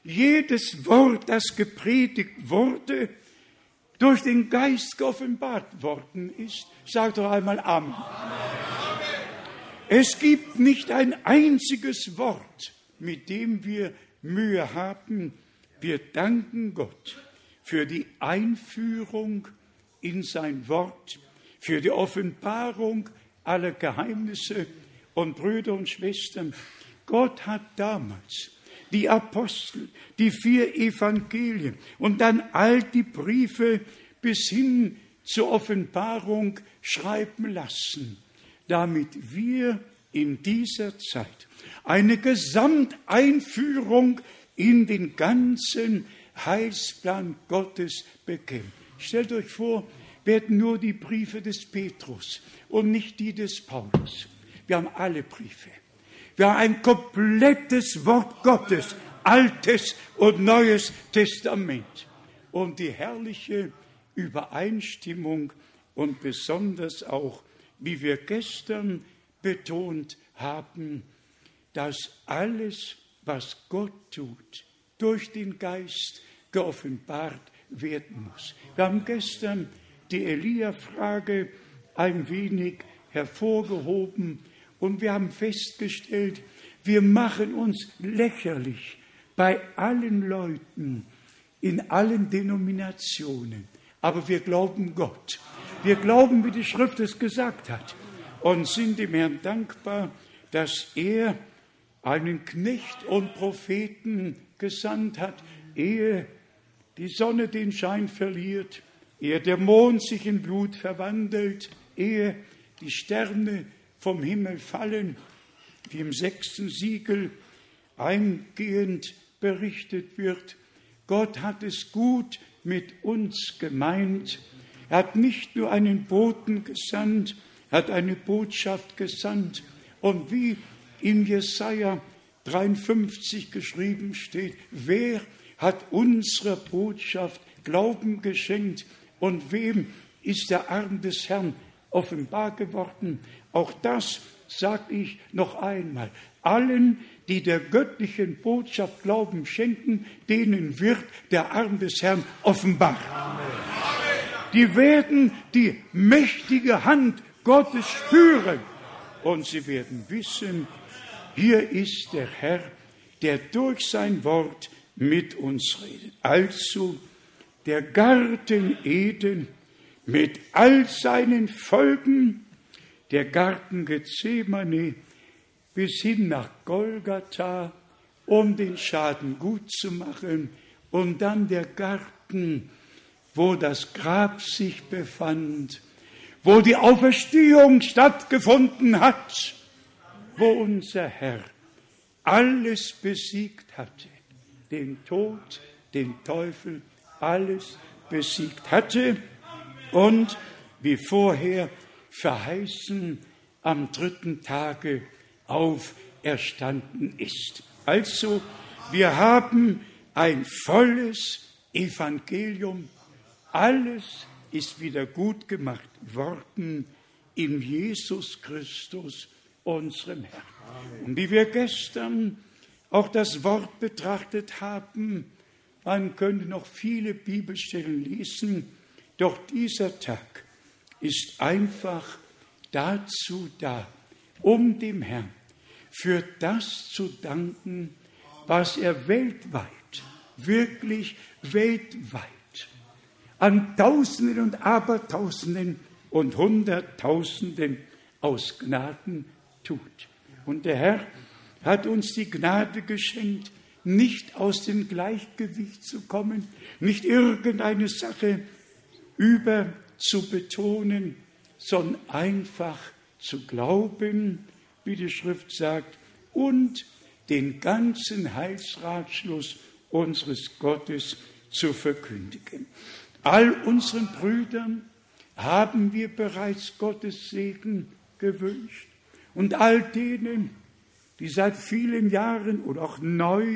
jedes Wort, das gepredigt wurde, durch den Geist geoffenbart worden ist, sagt doch einmal Amen. Amen. Es gibt nicht ein einziges Wort, mit dem wir Mühe haben. Wir danken Gott für die Einführung in sein Wort, für die Offenbarung aller Geheimnisse. Und Brüder und Schwestern, Gott hat damals die Apostel, die vier Evangelien und dann all die Briefe bis hin zur Offenbarung schreiben lassen, damit wir in dieser Zeit eine Gesamteinführung in den ganzen Heilsplan Gottes bekämen. Stellt euch vor, wir hätten nur die Briefe des Petrus und nicht die des Paulus. Wir haben alle Briefe. Wir haben ein komplettes Wort Gottes, Altes und Neues Testament. Und die herrliche Übereinstimmung und besonders auch, wie wir gestern betont haben, dass alles, was Gott tut, durch den Geist geoffenbart werden muss. Wir haben gestern die Elia-Frage ein wenig hervorgehoben und wir haben festgestellt, wir machen uns lächerlich bei allen Leuten, in allen Denominationen. Aber wir glauben Gott. Wir glauben, wie die Schrift es gesagt hat. Und sind dem Herrn dankbar, dass er einen Knecht und Propheten gesandt hat, ehe die Sonne den Schein verliert, ehe der Mond sich in Blut verwandelt, ehe die Sterne vom Himmel fallen, wie im sechsten Siegel eingehend berichtet wird. Gott hat es gut mit uns gemeint. Er hat nicht nur einen Boten gesandt, er hat eine Botschaft gesandt. Und wie in Jesaja dreiundfünfzig geschrieben steht, wer hat unserer Botschaft Glauben geschenkt und wem ist der Arm des Herrn offenbar geworden? Auch das sage ich noch einmal. Allen, die der göttlichen Botschaft Glauben schenken, denen wird der Arm des Herrn offenbar. Amen. Die werden die mächtige Hand Gottes spüren. und sie werden wissen, hier ist der Herr, der durch sein Wort mit uns redet. Also der Garten Eden mit all seinen Folgen, der Garten Gethsemane bis hin nach Golgatha, um den Schaden gut zu machen, und dann der Garten, wo das Grab sich befand, wo die Auferstehung stattgefunden hat, wo unser Herr alles besiegt hatte, den Tod, den Teufel, alles besiegt hatte und wie vorher verheißen am dritten Tage auferstanden ist. Also, wir haben ein volles Evangelium. Alles ist wieder gut gemacht worden in Jesus Christus, unserem Herrn. Und wie wir gestern auch das Wort betrachtet haben, man könnte noch viele Bibelstellen lesen, doch dieser Tag ist einfach dazu da, um dem Herrn für das zu danken, was er weltweit, wirklich weltweit, an Tausenden und Abertausenden und Hunderttausenden aus Gnaden tut. Und der Herr hat uns die Gnade geschenkt, nicht aus dem Gleichgewicht zu kommen, nicht irgendeine Sache über zu betonen, sondern einfach zu glauben, wie die Schrift sagt, und den ganzen Heilsratschluss unseres Gottes zu verkündigen. All unseren Brüdern haben wir bereits Gottes Segen gewünscht. Und all denen, die seit vielen Jahren oder auch neu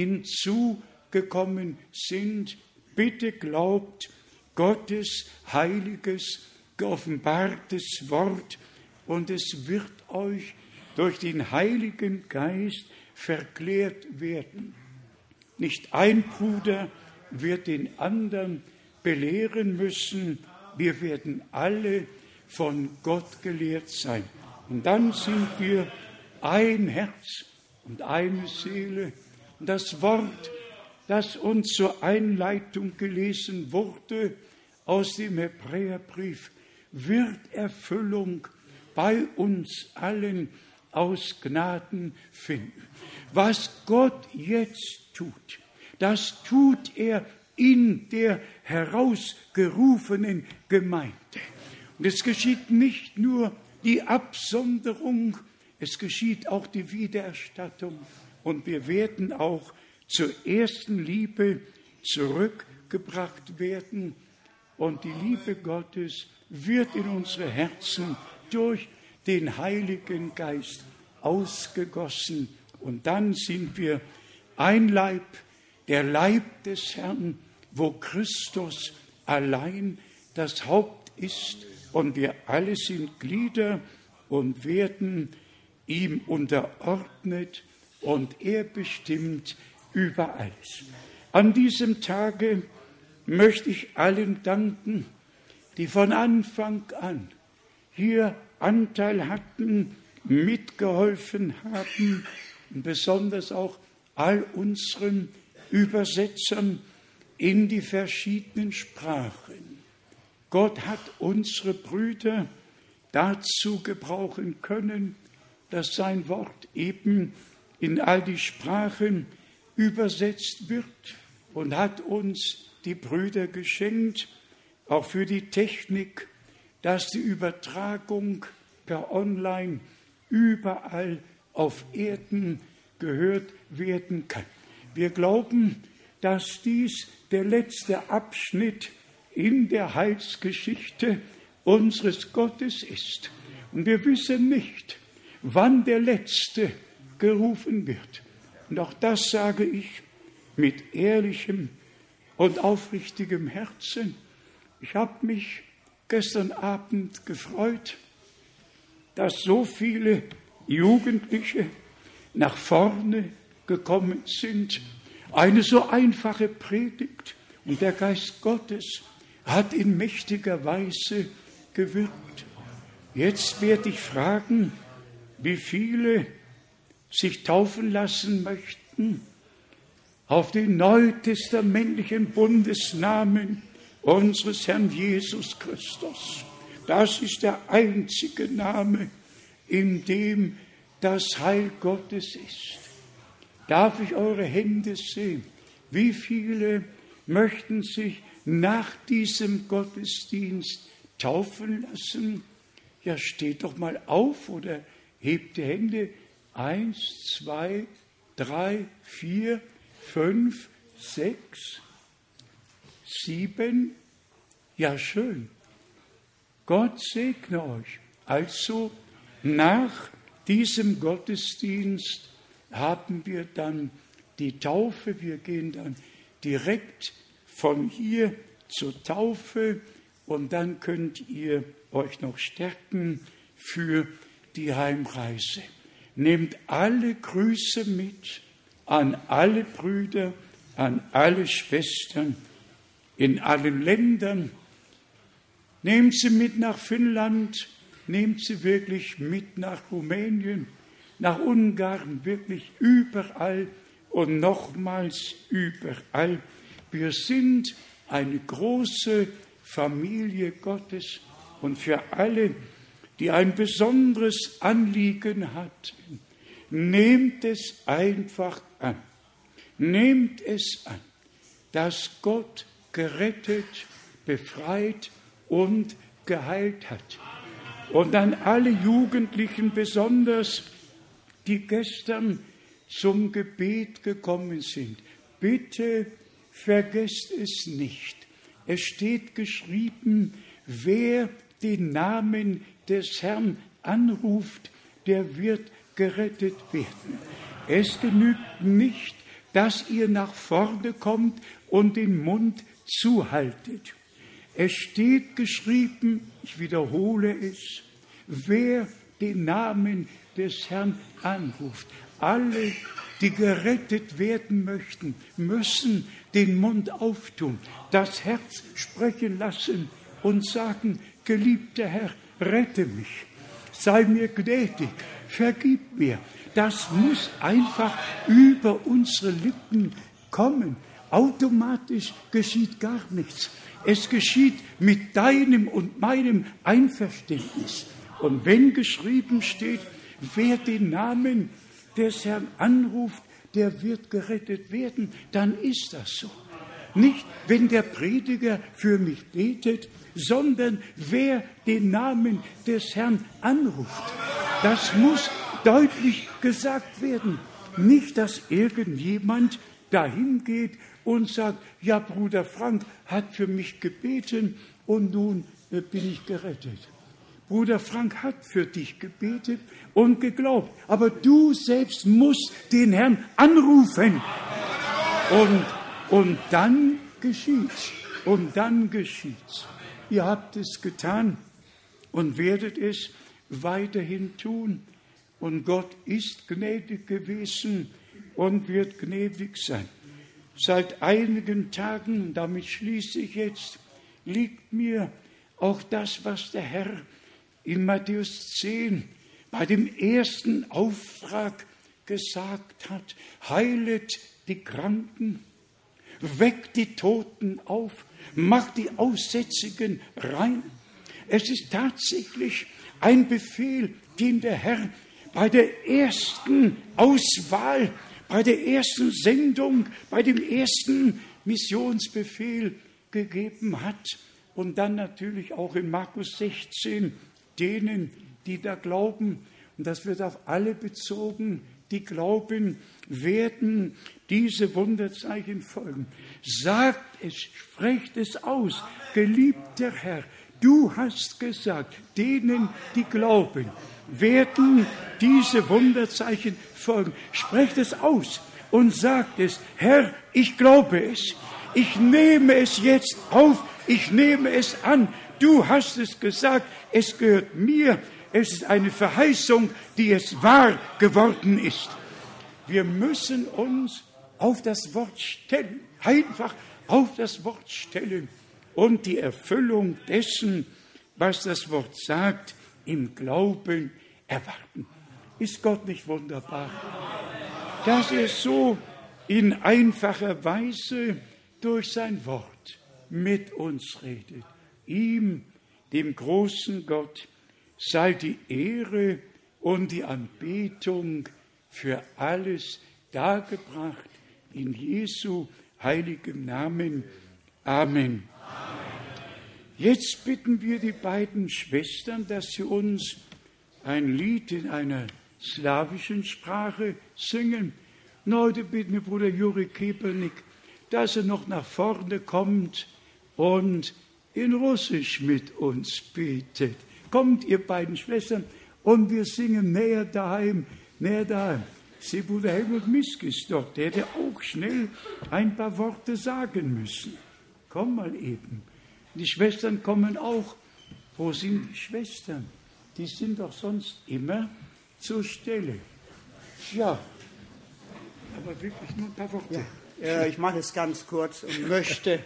hinzugekommen sind, bitte glaubt Gottes heiliges, geoffenbartes Wort, und es wird euch durch den Heiligen Geist verklärt werden. Nicht ein Bruder wird den anderen belehren müssen, wir werden alle von Gott gelehrt sein. Und dann sind wir ein Herz und eine Seele. Und das Wort, das uns zur Einleitung gelesen wurde aus dem Hebräerbrief, wird Erfüllung bei uns allen aus Gnaden finden. Was Gott jetzt tut, das tut er in der herausgerufenen Gemeinde. Und es geschieht nicht nur die Absonderung, es geschieht auch die Wiedererstattung. Und wir werden auch zur ersten Liebe zurückgebracht werden. Und die Liebe Gottes wird in unsere Herzen durch den Heiligen Geist ausgegossen. Und dann sind wir ein Leib, der Leib des Herrn, wo Christus allein das Haupt ist. Und wir alle sind Glieder und werden ihm unterordnet, und er bestimmt über alles. An diesem Tage möchte ich allen danken, die von Anfang an hier Anteil hatten, mitgeholfen haben, und besonders auch all unseren Übersetzern in die verschiedenen Sprachen. Gott hat unsere Brüder dazu gebrauchen können, dass sein Wort eben in all die Sprachen übersetzt wird, und hat uns die Brüder geschenkt, auch für die Technik, dass die Übertragung per Online überall auf Erden gehört werden kann. Wir glauben, dass dies der letzte Abschnitt in der Heilsgeschichte unseres Gottes ist. Und wir wissen nicht, wann der Letzte gerufen wird. Und auch das sage ich mit ehrlichem und aufrichtigem Herzen. Ich habe mich gestern Abend gefreut, dass so viele Jugendliche nach vorne gekommen sind. Eine so einfache Predigt, und der Geist Gottes hat in mächtiger Weise gewirkt. Jetzt werde ich fragen, wie viele sich taufen lassen möchten auf den neutestamentlichen Bundesnamen unseres Herrn Jesus Christus. Das ist der einzige Name, in dem das Heil Gottes ist. Darf ich eure Hände sehen? Wie viele möchten sich nach diesem Gottesdienst taufen lassen? Ja, steht doch mal auf oder hebt die Hände. Eins, zwei, drei, vier, fünf, sechs, sieben. Ja, schön. Gott segne euch. Also, nach diesem Gottesdienst haben wir dann die Taufe. Wir gehen dann direkt von hier zur Taufe und dann könnt ihr euch noch stärken für die Heimreise. Nehmt alle Grüße mit an alle Brüder, an alle Schwestern in allen Ländern. Nehmt sie mit nach Finnland, nehmt sie wirklich mit nach Rumänien, nach Ungarn, wirklich überall und nochmals überall. Wir sind eine große Familie Gottes und für alle, die ein besonderes Anliegen hatten, nehmt es einfach an. Nehmt es an, dass Gott gerettet, befreit und geheilt hat. Und an alle Jugendlichen besonders, die gestern zum Gebet gekommen sind. Bitte vergesst es nicht. Es steht geschrieben, wer den Namen des Herrn anruft, der wird gerettet werden. Es genügt nicht, dass ihr nach vorne kommt und den Mund zuhaltet. Es steht geschrieben, ich wiederhole es, wer den Namen des Herrn anruft. Alle, die gerettet werden möchten, müssen den Mund auftun, das Herz sprechen lassen und sagen, geliebter Herr, rette mich, sei mir gnädig, vergib mir. Das muss einfach über unsere Lippen kommen. Automatisch geschieht gar nichts. Es geschieht mit deinem und meinem Einverständnis. Und wenn geschrieben steht, wer den Namen des Herrn anruft, der wird gerettet werden, dann ist das so. Nicht, wenn der Prediger für mich betet, sondern wer den Namen des Herrn anruft. Das muss deutlich gesagt werden. Nicht, dass irgendjemand dahin geht und sagt, ja, Bruder Frank hat für mich gebeten und nun äh, bin ich gerettet. Bruder Frank hat für dich gebetet und geglaubt, aber du selbst musst den Herrn anrufen. Und, und dann geschieht's. Und dann geschieht's. Ihr habt es getan und werdet es weiterhin tun. Und Gott ist gnädig gewesen und wird gnädig sein. Seit einigen Tagen, damit schließe ich jetzt, liegt mir auch das, was der Herr in Matthäus zehn bei dem ersten Auftrag gesagt hat. Heilet die Kranken, weckt die Toten auf, macht die Aussätzigen rein. Es ist tatsächlich ein Befehl, den der Herr bei der ersten Auswahl, bei der ersten Sendung, bei dem ersten Missionsbefehl gegeben hat. Und dann natürlich auch in Markus sechzehn denen, die da glauben. Und das wird auf alle bezogen, die glauben, werden diese Wunderzeichen folgen. Sagt es, sprecht es aus, geliebter Herr, du hast gesagt, denen, die glauben, werden diese Wunderzeichen folgen. Sprecht es aus und sagt es, Herr, ich glaube es, ich nehme es jetzt auf, ich nehme es an, du hast es gesagt, es gehört mir, es ist eine Verheißung, die jetzt wahr geworden ist. Wir müssen uns auf das Wort stellen, einfach auf das Wort stellen und die Erfüllung dessen, was das Wort sagt, im Glauben erwarten. Ist Gott nicht wunderbar? Dass er so in einfacher Weise durch sein Wort mit uns redet. Ihm, dem großen Gott, sei die Ehre und die Anbetung für alles dargebracht in Jesu heiligem Namen. Amen. Jetzt bitten wir die beiden Schwestern, dass sie uns ein Lied in einer slawischen Sprache singen. Und heute bitten wir Bruder Juri Kepelnik, dass er noch nach vorne kommt und in Russisch mit uns betet. Kommt, ihr beiden Schwestern, und wir singen näher daheim, näher daheim. Sie, Bruder Helmut Misk ist dort, der hätte auch schnell ein paar Worte sagen müssen. Komm mal eben. Die Schwestern kommen auch. Wo sind die Schwestern? Die sind doch sonst immer zur Stelle. Ja, aber wirklich nur ein paar Worte. Ja, ich mache es ganz kurz und möchte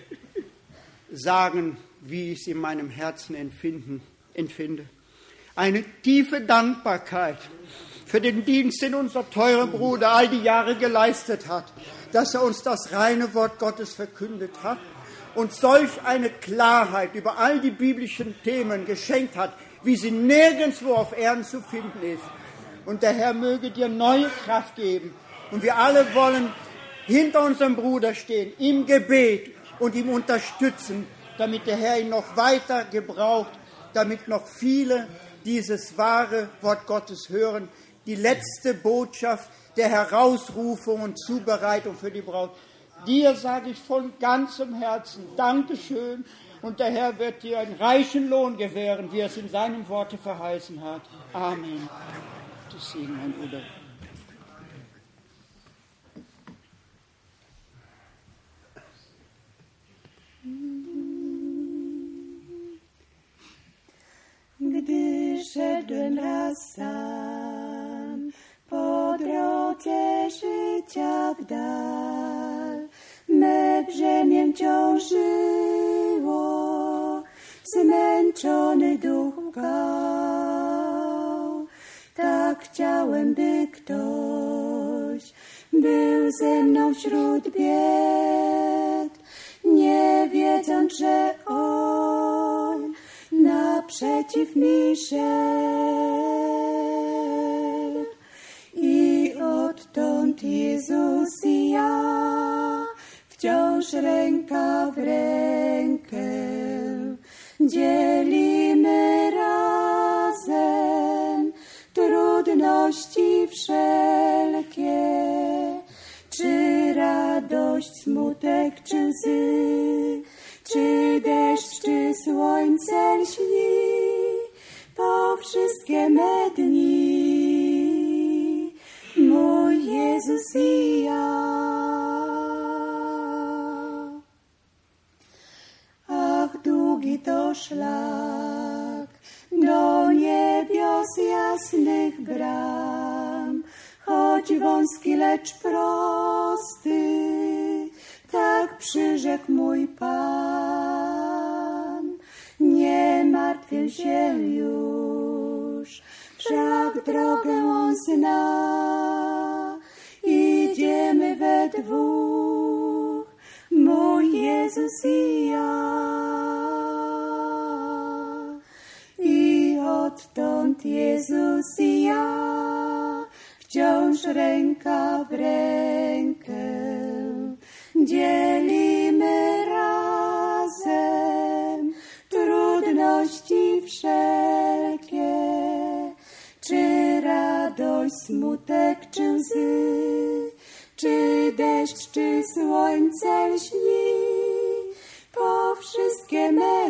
sagen, wie ich es in meinem Herzen empfinden, empfinde. Eine tiefe Dankbarkeit für den Dienst, den unser teurer Bruder all die Jahre geleistet hat, dass er uns das reine Wort Gottes verkündet hat und solch eine Klarheit über all die biblischen Themen geschenkt hat, wie sie nirgendwo auf Erden zu finden ist. Und der Herr möge dir neue Kraft geben. Und wir alle wollen hinter unserem Bruder stehen, im Gebet und ihm unterstützen, damit der Herr ihn noch weiter gebraucht, damit noch viele dieses wahre Wort Gottes hören. Die letzte Botschaft der Herausrufung und Zubereitung für die Braut. Dir sage ich von ganzem Herzen Dankeschön und der Herr wird dir einen reichen Lohn gewähren, wie er es in seinem Worte verheißen hat. Amen. Das Segen, mein Bruder. Gdy szedłem raz sam po drodze życia w dal, me brzemię ciążyło, zmęczony duch łkał. Tak chciałem, by ktoś był ze mną wśród bied, nie wiedząc, że On naprzeciw mi szedł. I odtąd Jezus i ja wciąż ręka w rękę dzielimy razem trudności wszelkie, czy radość, smutek, czy łzy, czy deszcz, czy słońce lśni, po wszystkie me dni, mój Jezus i ja. Ach, długi to szlak do niebios jasnych bram, choć wąski, lecz prosty, tak przyrzekł mój Pan. Nie martwię się już, wszak drogę On zna. Idziemy we dwóch, mój Jezus i ja. I odtąd Jezus i ja wciąż ręka w rękę dzielimy razem trudności wszelkie, czy radość, smutek, czy łzy, czy deszcz, czy słońce lśni, po wszystkie me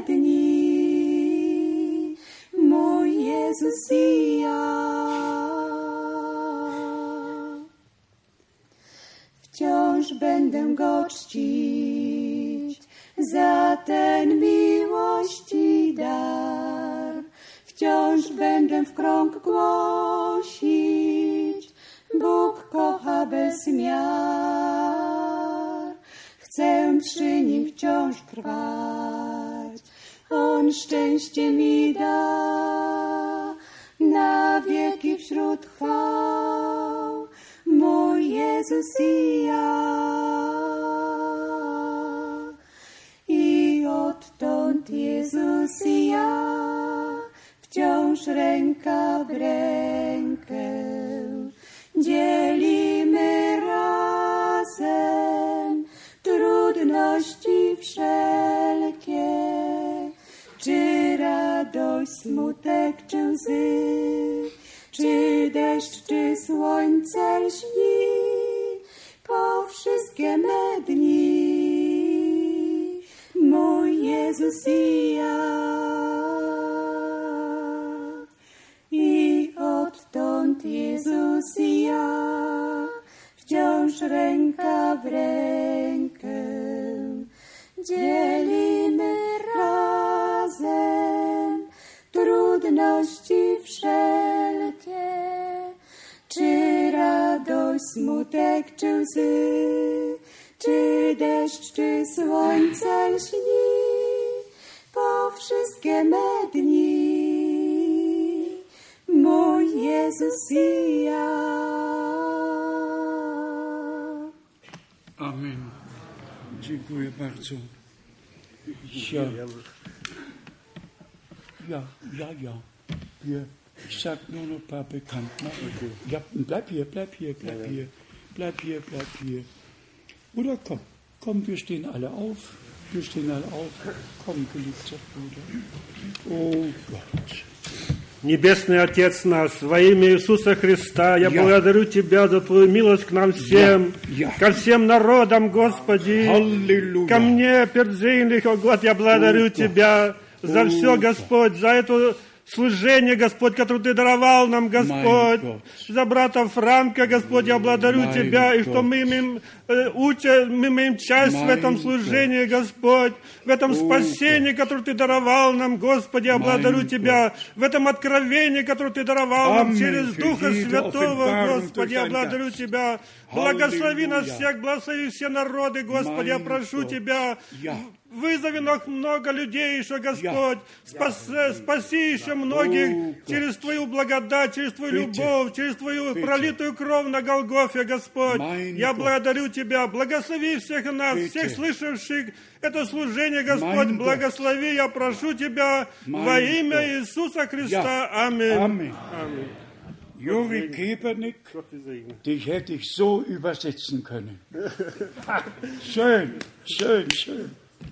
dni, mój Jezus i ja. Wciąż będę Go czcić za ten miłości dar. Wciąż będę w krąg głosić, Bóg kocha bez miar. Chcę przy Nim wciąż trwać, On szczęście mi da na wieki wśród chwał, mój Jezus i ja. I odtąd Jezus i ja wciąż ręka w rękę dzielimy razem trudności wszelkie, czy radość, smutek, czy łzy, czy deszcz, czy słońce lśni, po wszystkie me dni, mój Jezus i ja. I odtąd Jezus i ja wciąż ręka w rękę dzielimy razem trudności wszelkie, czy radość, smutek, czy łzy, czy deszcz, czy słońce lśni, po wszystkie me dni, mój Jezus i ja. Amen. Dziękuję bardzo. Ja, ja, ja, ja. Hier, ich sag nur noch ein paar Bekanntmacher. Ja, bleib hier, bleib hier, bleib hier, bleib hier, bleib hier. Oder komm, komm, wir stehen alle auf. Wir stehen alle auf. Komm, geliebter Bruder. Oh Gott. Небесный Отец наш, во имя Иисуса Христа, я Ja. благодарю Тебя за Твою милость к нам всем, Ja. Ja. ко всем народам, Господи, Halleluja. ко мне, персейных, о Год, я благодарю Oh Тебя за Oh все, Господь, за это служение, Господь, которое Ты даровал нам, Господь, Mein Gott. за брата Франка, Господь, я благодарю Mein Тебя, и что Gott. мы имеем, э, уча, мы имеем часть в Mein этом служении, Господь, в этом Oh спасении, которое Ты даровал нам, Господи, я Mein благодарю Тебя, Gott. в этом откровении, которое Ты даровал нам Amen. через Für Духа jede Святого, Offenbarung Господи, durch я dein благодарю Geist. Тебя, благослови нас Halleluja. всех, благослови все народы, Господи, я Mein прошу Gott. Тебя, Ja. вызови нас много людей еще, Господь, спас, спаси еще многих Oh через Твою благодать, через Твою Bitte. любовь, через Твою Bitte. пролитую кровь на Голгофе, Господь. Mein Я Gott. благодарю Тебя, благослови всех нас, Bitte. всех слышавших это служение, Господь, Mein Gott. благослови, я прошу Тебя Mein во имя Gott. Иисуса Христа. Ja. Аминь. Amen. Аминь. Juri Kebernick, dich hätte ich so übersetzen können. Schön, schön, schön.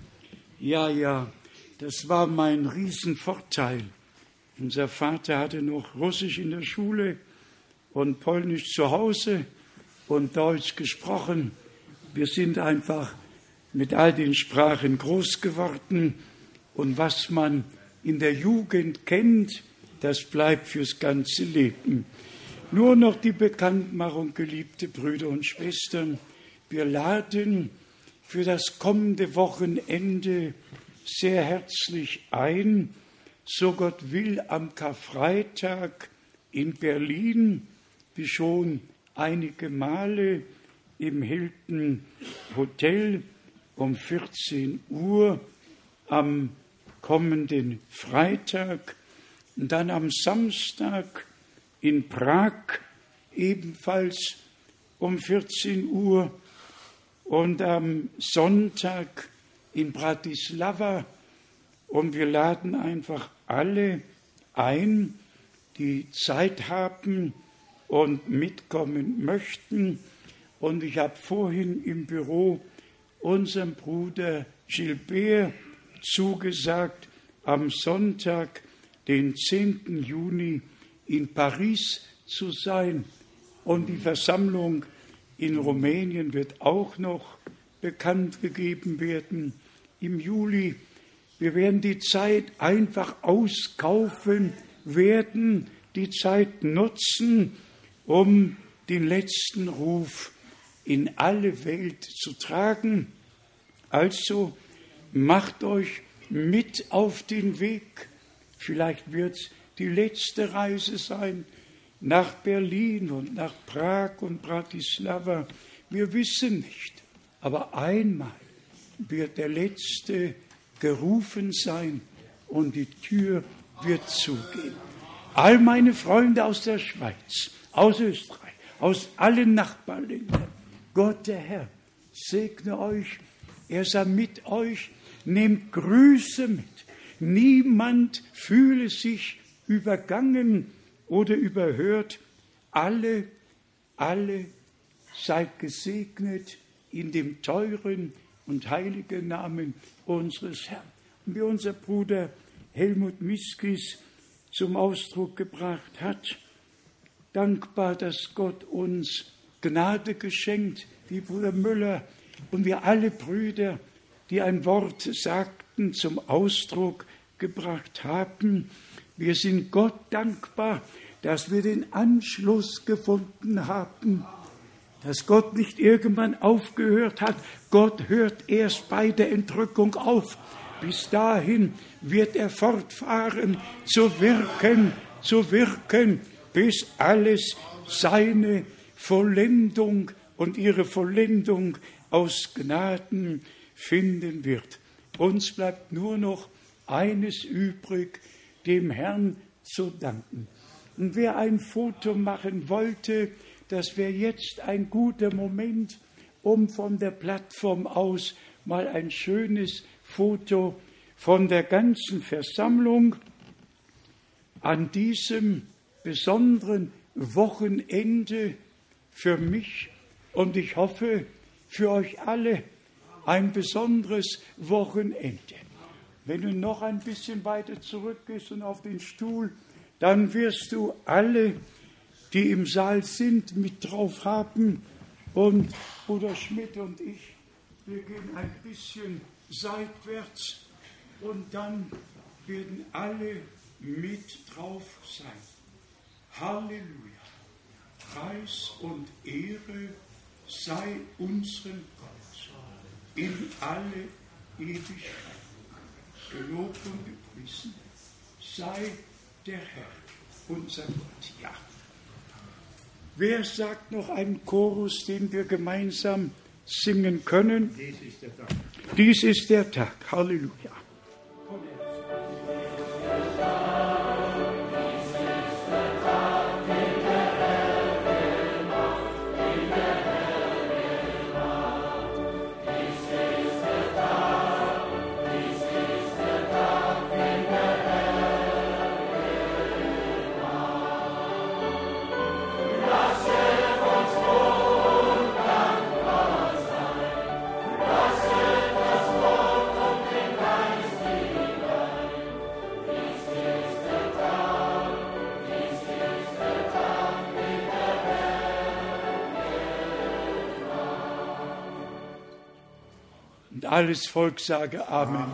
Ja, ja, das war mein Riesenvorteil. Unser Vater hatte noch Russisch in der Schule und Polnisch zu Hause und Deutsch gesprochen. Wir sind einfach mit all den Sprachen groß geworden. Und was man in der Jugend kennt, das bleibt fürs ganze Leben. Nur noch die Bekanntmachung, geliebte Brüder und Schwestern. Wir laden für das kommende Wochenende sehr herzlich ein, so Gott will, am Karfreitag in Berlin, wie schon einige Male im Hilton Hotel um vierzehn Uhr am kommenden Freitag und dann am Samstag in Prag ebenfalls um vierzehn Uhr und am Sonntag in Bratislava. Und wir laden einfach alle ein, die Zeit haben und mitkommen möchten. Und ich habe vorhin im Büro unserem Bruder Gilbert zugesagt, am Sonntag, den zehnten Juni, in Paris zu sein. Und die Versammlung in Rumänien wird auch noch bekannt gegeben werden im Juli. Wir werden die Zeit einfach auskaufen, werden die Zeit nutzen, um den letzten Ruf in alle Welt zu tragen. Also macht euch mit auf den Weg. Vielleicht wird es die letzte Reise sein nach Berlin und nach Prag und Bratislava. Wir wissen nicht, aber einmal wird der Letzte gerufen sein und die Tür wird zugehen. all meine Freunde aus der Schweiz, aus Österreich, aus allen Nachbarländern. Gott, der Herr, segne euch, er sei mit euch, nehmt Grüße mit. Niemand fühle sich übergangen oder überhört. Alle, alle seid gesegnet in dem teuren und heiligen Namen unseres Herrn. Und wie unser Bruder Helmut Miskis zum Ausdruck gebracht hat, dankbar, dass Gott uns Gnade geschenkt, wie Bruder Müller und wir alle Brüder, die ein Wort sagten, zum Ausdruck gebracht haben. Wir sind Gott dankbar, dass wir den Anschluss gefunden haben, dass Gott nicht irgendwann aufgehört hat. Gott hört erst bei der Entrückung auf. Bis dahin wird er fortfahren, zu wirken, zu wirken, bis alles seine Vollendung und ihre Vollendung aus Gnaden finden wird. Uns bleibt nur noch eines übrig, dem Herrn zu danken. Und wer ein Foto machen wollte, das wäre jetzt ein guter Moment, um von der Plattform aus mal ein schönes Foto von der ganzen Versammlung an diesem besonderen Wochenende für mich und ich hoffe für euch alle ein besonderes Wochenende. Wenn du noch ein bisschen weiter zurückgehst und auf den Stuhl, dann wirst du alle, die im Saal sind, mit drauf haben. Und Bruder Schmidt und ich, wir gehen ein bisschen seitwärts und dann werden alle mit drauf sein. Halleluja! Preis und Ehre sei unserem Gott in alle Ewigkeit. Gelobt und gepriesen sei der Herr, unser Gott. Ja. Wer sagt noch einen Chorus, den wir gemeinsam singen können? Dies ist der Tag. Dies ist der Tag. Halleluja. Alles Volk sage Amen. Amen.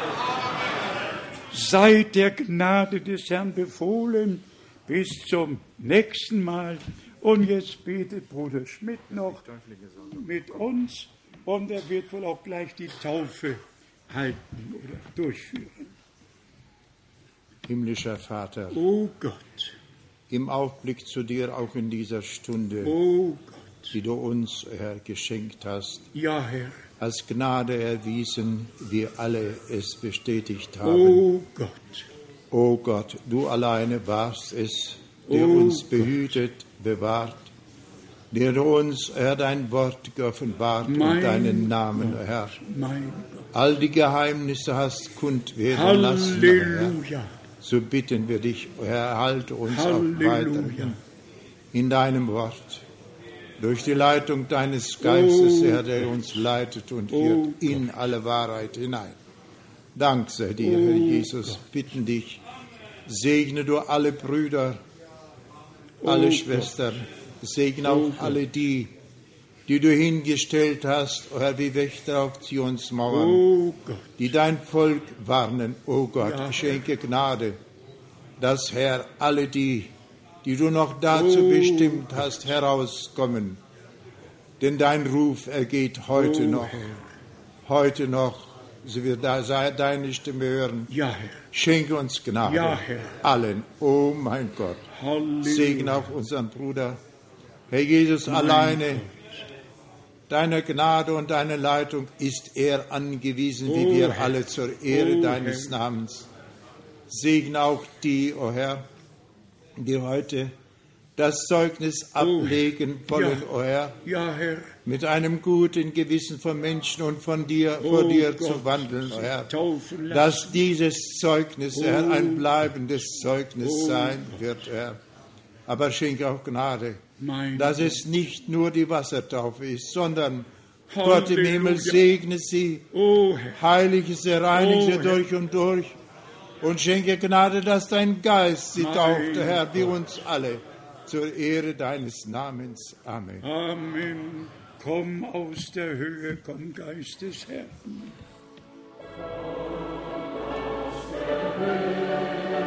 Sei der Gnade des Herrn befohlen bis zum nächsten Mal. Und jetzt betet Bruder Schmidt noch mit uns und er wird wohl auch gleich die Taufe halten oder durchführen. Himmlischer Vater, oh Gott, im Aufblick zu dir auch in dieser Stunde, oh Gott, die du uns, Herr, geschenkt hast, ja, Herr, als Gnade erwiesen, wir alle es bestätigt haben. Oh Gott, oh Gott, du alleine warst es, der oh uns behütet, Gott. bewahrt, der uns, Herr, dein Wort geoffenbart mein und deinen Namen, Gott, Herr. Mein All die Geheimnisse hast kund werden Halleluja. lassen, Herr. So bitten wir dich, Herr, halte uns Halleluja. auch weiter in deinem Wort. Durch die Leitung deines Geistes, oh, Herr, der uns leitet und führt oh, in alle Wahrheit hinein. Dank sei dir, oh, Herr Jesus, Gott. Bitten dich, segne du alle Brüder, alle oh, Schwestern, segne auch oh, alle die, die du hingestellt hast, oh Herr, wie Wächter auf Zionsmauern, oh, die dein Volk warnen. Oh Gott, ja, schenke Gnade, dass, Herr, alle die, die du noch dazu oh, bestimmt hast, herauskommen. Denn dein Ruf ergeht heute oh, noch. Herr. Heute noch, so wird da deine Stimme hören. Ja, Herr. Schenke uns Gnade. Ja, Herr. Allen. Oh, mein Gott. Halleluja. Segne auch unseren Bruder. Herr Jesus, mein alleine Gott. Deiner Gnade und deiner Leitung ist er angewiesen, oh, wie wir Herr. alle zur Ehre oh, deines Herr. Namens. Segne auch die, o oh Herr, die heute das Zeugnis ablegen wollen, ja, o Herr, ja, Herr, mit einem guten Gewissen von Menschen und von dir, oh, vor dir Gott, zu wandeln, o Herr, dass dieses Zeugnis, oh, Herr, ein bleibendes Zeugnis oh, sein wird, Herr. Aber schenke auch Gnade, dass Gott, es nicht nur die Wassertaufe ist, sondern Halleluja. Gott im Himmel segne sie, oh, heilige sie, reinige sie oh, durch und durch und schenke Gnade, dass dein Geist sie tauft, Herr, wie uns alle. Zur Ehre deines Namens. Amen. Amen. Komm aus der Höhe, komm Geist des Herrn. Aus der Höhe.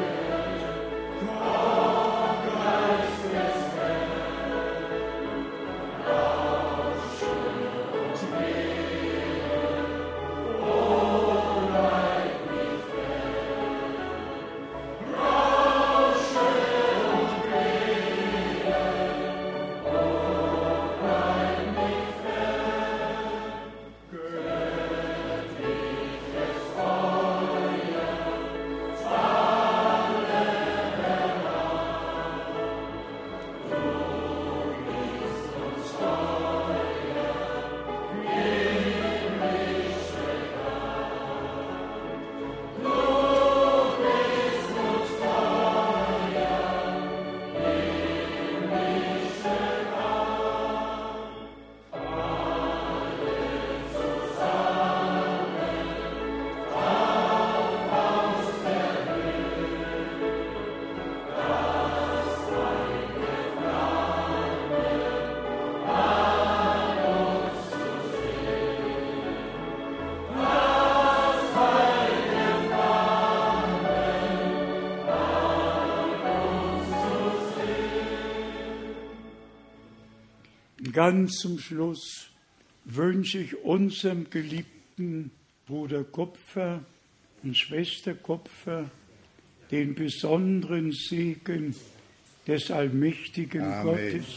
Ganz zum Schluss wünsche ich unserem geliebten Bruder Kupfer und Schwester Kupfer den besonderen Segen des allmächtigen Amen. Gottes.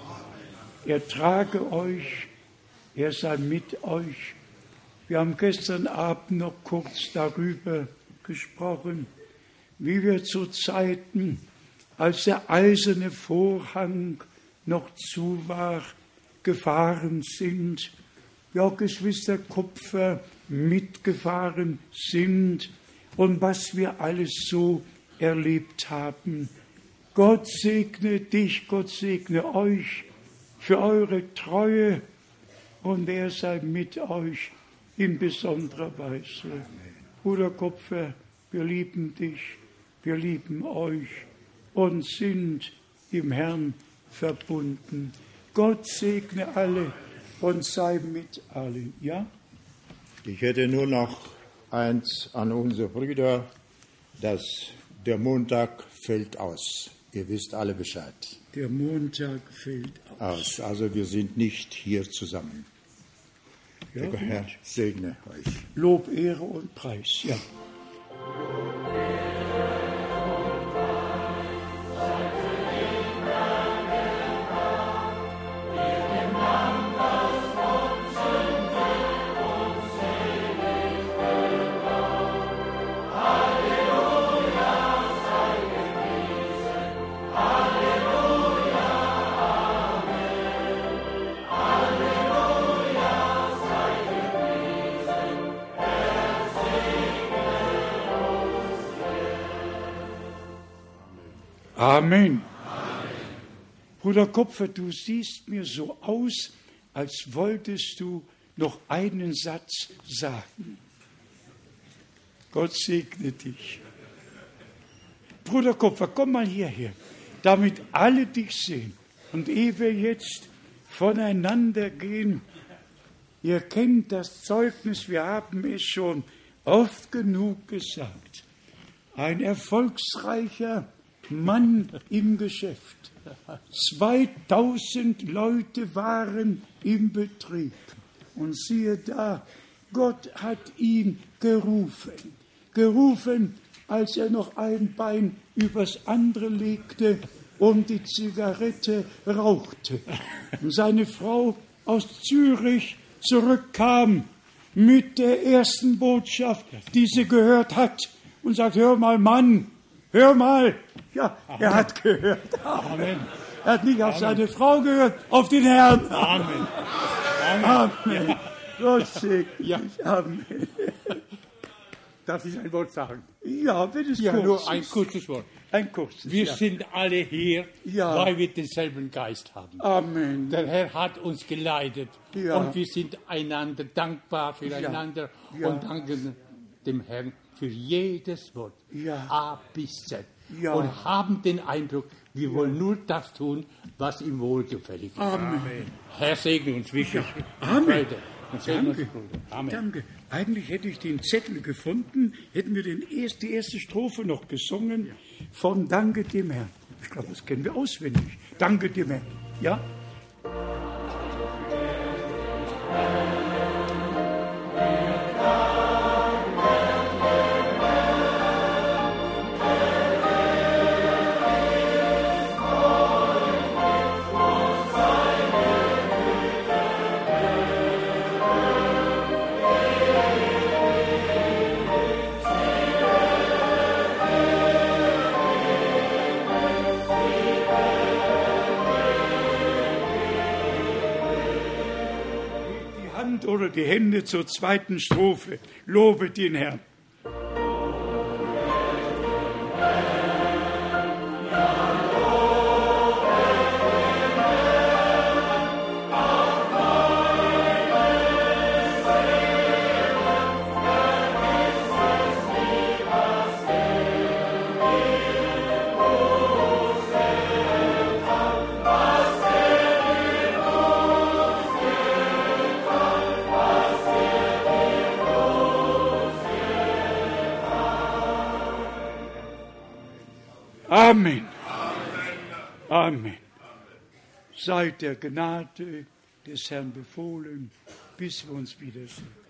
Er trage euch, er sei mit euch. Wir haben gestern Abend noch kurz darüber gesprochen, wie wir zu Zeiten, als der eiserne Vorhang noch zu war, gefahren sind, ja, Geschwister Kupfer mitgefahren sind und was wir alles so erlebt haben. Gott segne dich, Gott segne euch für eure Treue und er sei mit euch in besonderer Weise. Bruder Kupfer, wir lieben dich, wir lieben euch und sind im Herrn verbunden. Gott segne alle und sei mit allen. Ja? Ich hätte nur noch eins an unsere Brüder, dass der Montag fällt aus. Ihr wisst alle Bescheid. Der Montag fällt aus. aus. Also wir sind nicht hier zusammen. Ja, der Herr segne euch. Lob, Ehre und Preis. Ja. Amen. Amen. Bruder Kupfer, du siehst mir so aus, als wolltest du noch einen Satz sagen. Gott segne dich. Bruder Kupfer, komm mal hierher, damit alle dich sehen. Und ehe wir jetzt voneinander gehen, ihr kennt das Zeugnis, wir haben es schon oft genug gesagt. Ein erfolgsreicher Mann im Geschäft. zweitausend Leute waren im Betrieb. Und siehe da, Gott hat ihn gerufen. Gerufen, als er noch ein Bein übers andere legte und die Zigarette rauchte. Und seine Frau aus Zürich zurückkam mit der ersten Botschaft, die sie gehört hat, und sagt: Hör mal, Mann, hör mal, Ja, Amen. er hat gehört. Amen. Er hat nicht auf Amen. seine Frau gehört, auf den Herrn. Amen. Amen. Amen. Ja. Gott segne Ja. dich. Amen. Darf ich ein Wort sagen? Ja, wenn es Ja, kurz nur ein ist. kurzes Wort. Ein kurzes, Wir ja. sind alle hier, Ja. weil wir denselben Geist haben. Amen. Der Herr hat uns geleitet Ja. und wir sind einander dankbar füreinander Ja. und danken dem Herrn für jedes Wort, Ja. A bis Z. Ja. Und haben den Eindruck, wir wollen nur das tun, was ihm wohlgefällig ist. Amen. Herr segne uns wirklich. Amen. Freude. Und segne uns, Danke. Bruder. Amen. Danke. Eigentlich hätte ich den Zettel gefunden, hätten wir den erst, die erste Strophe noch gesungen von Danke dem Herrn. Ich glaube, das kennen wir auswendig. Danke dem Herrn. Ja? Die Hand oder die Hände zur zweiten Strophe. Lobe den Herrn. Amen. Amen. Sei der Gnade des Herrn befohlen, bis wir uns wiedersehen.